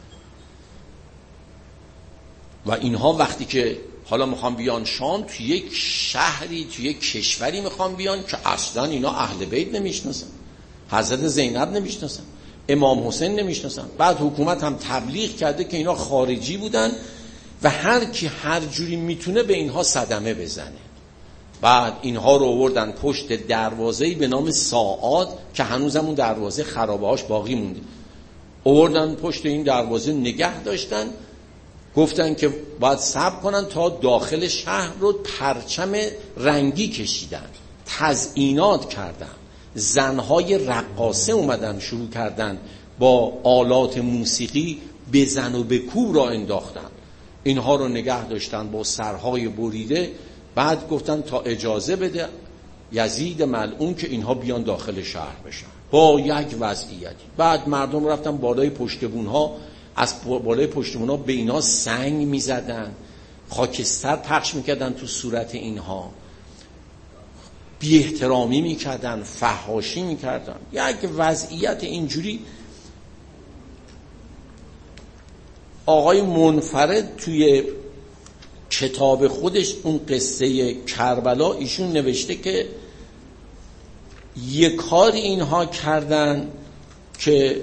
و اینها وقتی که حالا میخوام بیان شام، توی یک شهری توی یک کشوری میخوام بیان که اصلا اینا اهل بیت نمیشناسن، حضرت زینب نمیشناسن، امام حسین نمیشناسن. بعد حکومت هم تبلیغ کرده که اینا خارجی بودن و هر کی هر جوری میتونه به اینها صدمه بزنه. بعد اینها رو آوردن پشت دروازه‌ای به نام ساعات که هنوزم اون دروازه خرابه‌هاش باقی مونده، آوردن پشت این دروازه نگه داشتن، گفتن که باید صبر کنن تا داخل شهر رو پرچم رنگی کشیدن، تزیینات کردن، زنهای رقاصه اومدن شروع کردن با آلات موسیقی بزن و بکوب را انداختن. اینها رو نگه داشتن با سرهای بریده. بعد گفتن تا اجازه بده یزید ملعون که اینها بیان داخل شهر بشن با یک وضعیتی. بعد مردم رفتن بالای پشتبونها، از بالای پشتبونها به اینا سنگ میزدن، خاکستر پخش میکردن تو صورت اینها، بی احترامی میکردن، فحاشی میکردن. یک وضعیت اینجوری. آقای منفرد توی کتاب خودش اون قصه کربلا ایشون نوشته که یک کاری اینها کردن که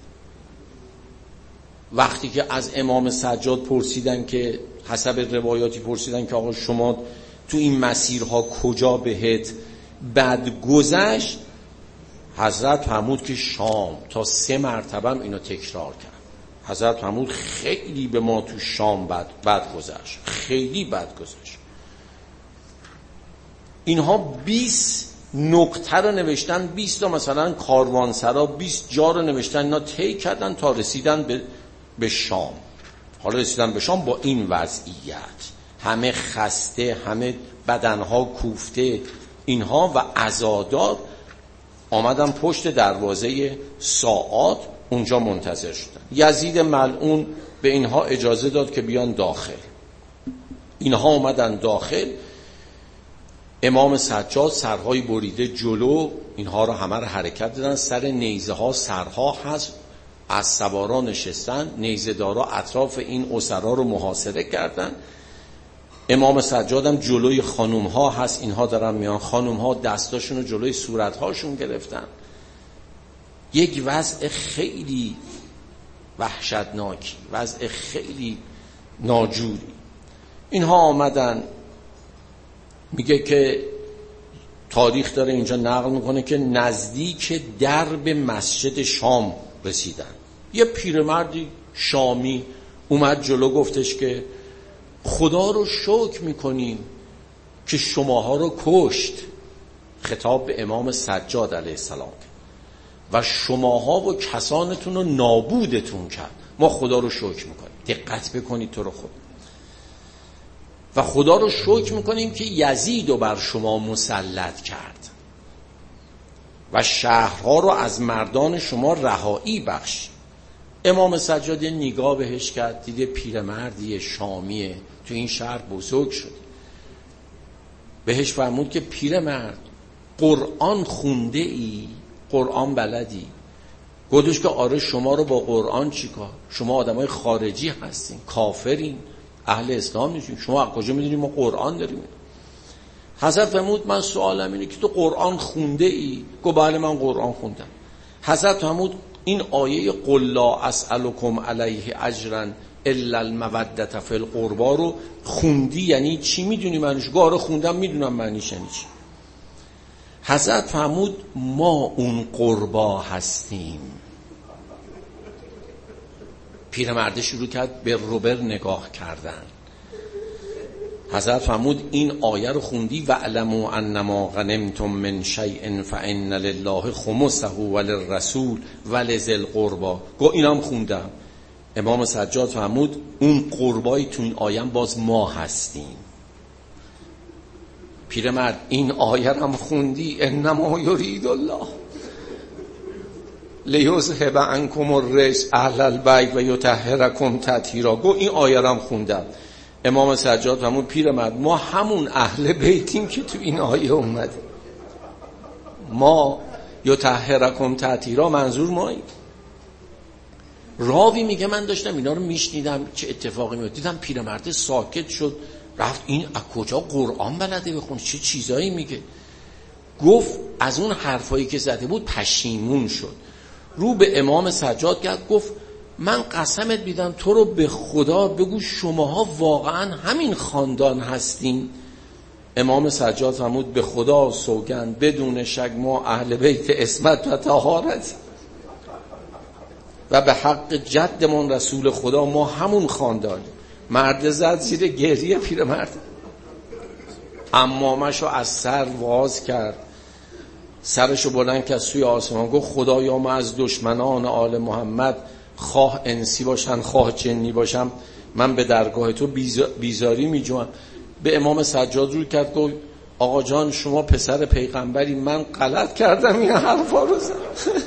وقتی که از امام سجاد پرسیدن که حسب روایاتی پرسیدن که آقا شما تو این مسیرها کجا بهت بد گذشت، حضرت فرمود که شام. تا سه مرتبه هم اینو تکرار کرد. حضرت فرمود خیلی به ما تو شام بد, بد گذشت، خیلی بد گذشت. اینها بیست نقطه رو نوشتن، بیست تا مثلا کاروانسرا بیست جا رو نوشتن، اینا طی کردن تا رسیدن به به شام. حالا رسیدن به شام با این وضعیت، همه خسته، همه بدنها کوفته اینها و عزادار، آمدن پشت دروازه ساعات اونجا منتظر شدن. یزید ملعون به اینها اجازه داد که بیان داخل. اینها اومدن داخل، امام سجاد سرهای بریده جلو، اینها رو همه رو حرکت دادن، سر نیزه ها سرها هست، از سوارا نشستن، نیزه دارا اطراف این اسرا رو محاصره کردن. امام سجاد هم جلوی خانوم ها هست، اینها دارن میان، خانوم ها دستاشون رو جلوی صورت هاشون گرفتن. یک وضع خیلی وحشتناکی، وضع خیلی ناجوری. اینها آمدن، میگه که تاریخ داره اینجا نقل میکنه که نزدیک درب مسجد شام رسیدن. یه پیرمردی شامی اومد جلو، گفتش که خدا رو شکر میکنیم که شماها رو کشت، خطاب به امام سجاد علیه السلام، و شماها و کسانتون رو نابودتون کرد. ما خدا رو شکر میکنیم. دقت بکنید تو رو خود. و خدا رو شکر میکنیم که یزید رو بر شما مسلط کرد و شهرها رو از مردان شما رهایی بخشید. امام سجاد نگاه بهش کرد، دیده پیرمردی شامیه، تو این شهر بزرگ شده. بهش فرمود که پیرمرد، قرآن خونده ای؟ قرآن بلدی؟ گفتش که آره. شما رو با قرآن چیکار؟ شما آدمای خارجی هستین، کافرین، اهل اسلام نیستین، شما از کجا میدونید ما قرآن داریم؟ حضرت فرمود من سوالم اینه که تو قرآن خونده ای؟ گفت بله من قرآن خوندم. حضرت فرمود این آیه قل لا اسألکم علیه اجرا الا المودة فی القربا رو خوندی؟ یعنی چی؟ میدونی معنیش؟ گفت آره خوندم، میدونم معنیش یعنی چی. حضرت فرمود ما اون قربا هستیم. پیرمرد شروع کرد به روبر نگاه کردن. حضرت فرمود این آیه رو خوندی؟ و علموا انما غنمتم من شیء فان لله خمسه وللرسول ولذی القربا. گو اینم خوندم. امام سجاد فرمود اون قربای تو این آیه باز ما هستیم. پیرمرد این آیه رو هم خوندی؟ انما یرید الله لیذهب عنکم الرجس اهل البیت و یطهرکم تطهیرا. گو این آیه رو هم خوندم. امام سجاد فرمود پیرمرد ما همون اهل بیتیم که تو این آیه اومده. ما یطهرکم تطهیرا منظور ماییم. راوی میگه من داشتم اینا رو میشنیدم، چه اتفاقی میفته، دیدم پیرمرد ساکت شد، رفت این از کجا قرآن بلده بخونه، چه چیزایی میگه. گفت از اون حرفایی که زده بود پشیمون شد، رو به امام سجاد کرد، گفت من قسمت میدم تو رو به خدا بگو شماها واقعا همین خاندان هستین؟ امام سجاد فرمود به خدا سوگند بدون شک ما اهل بیت عصمت و طهارت و به حق جدمون رسول خدا ما همون خاندان. مرد زد زیر گریه. پیرمرد عمامشو از سر واز کرد، سرشو بلند کرد سوی آسمان، گفت خدایا ما از دشمنان آل محمد خواه انسی باشن خواه جنی باشم من به درگاه تو بیزاری می جوام. به امام سجاد رو کرد، گفت آقا جان شما پسر پیغمبری، من غلط کردم این حرفا رو زدم.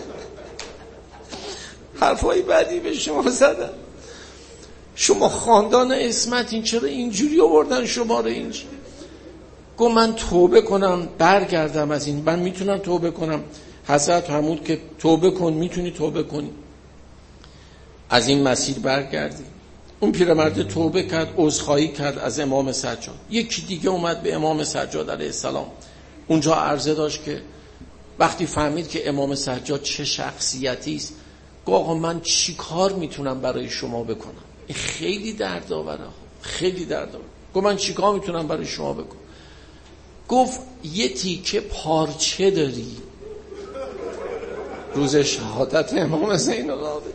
حرفای بدی به شما زدم، شما خاندان عصمتین، چرا اینجوری آوردن شما رو اینجا؟ گفت من توبه کنم برگردم از این، من میتونم توبه کنم؟ حضرت فرمود که توبه کن، میتونی توبه کنی، از این مسیر برگردی. اون پیرمرد توبه کرد، عذرخواهی کرد از امام سجاد. یکی دیگه اومد به امام سجاد علیه السلام، اونجا عرضه داشت که وقتی فهمید که امام سجاد چه شخصیتی است، گفت آقا من چی کار میتونم برای شما بکنم؟ این خیلی دردآوره، خیلی دردآوره. گفت من چی کار میتونم برای شما بکنم؟ گفت یه تیکه پارچه داری روز شهادت امام زین العابدین،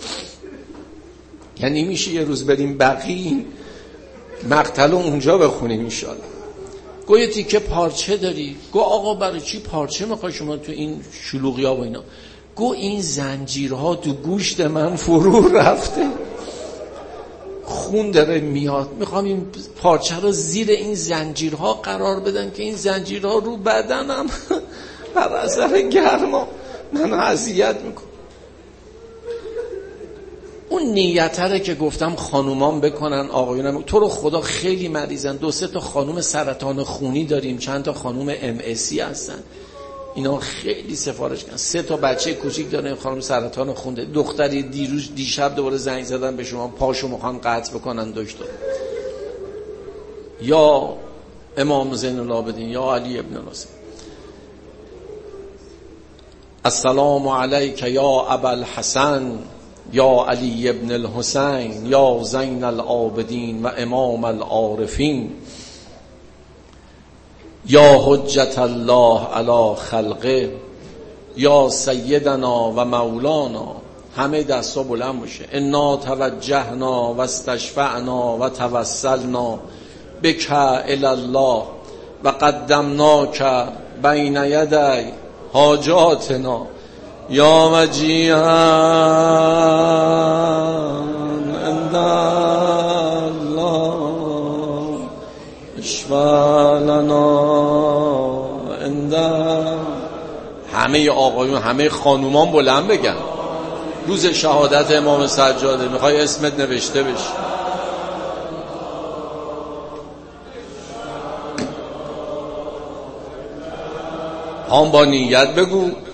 یعنی میشه یه روز بریم بقیع مقتل رو اونجا بخونیم انشالله. گو یه تیکه پارچه داری. گو آقا برای چی پارچه میخوای شما تو این شلوغی ها و اینا؟ گو این زنجیرها تو گوشت من فرو رفته، خون داره میاد، میخوام این پارچه رو زیر این زنجیرها قرار بدن که این زنجیرها رو بدنم بر اثر گرما من اذیت میکنه. اون نیتره که گفتم خانومان بکنن، آقایونم. تو رو خدا خیلی مریضن، دو سه تا خانوم سرطان خونی داریم، چند تا خانوم ام اسی هستن، اینا خیلی سفارش کردن. سه تا بچه کوچیک داره، خانم سرطان خونده. دختری دیروز دیشب دوباره زنگ زدن به شما، پاشو میخوان قطع بکنن دکتر. یا امام زین العابدین یا علی ابن الحسین. السلام علیک یا ابا الحسن یا علی ابن الحسین یا زین العابدین و امام العارفین یا حجت الله علی خلقه یا سیدنا و مولانا. همه دستا بلند باشه. انا توجهنا و استشفعنا و توسلنا بک الی الله و قدمناک بین یدی حاجاتنا یا مجیعان عند الله اشفع لنا عند. همه آقایون همه خانومان بلند بگن روز شهادت امام سجاده میخوای اسمت نوشته بشه. هم با نیت بگو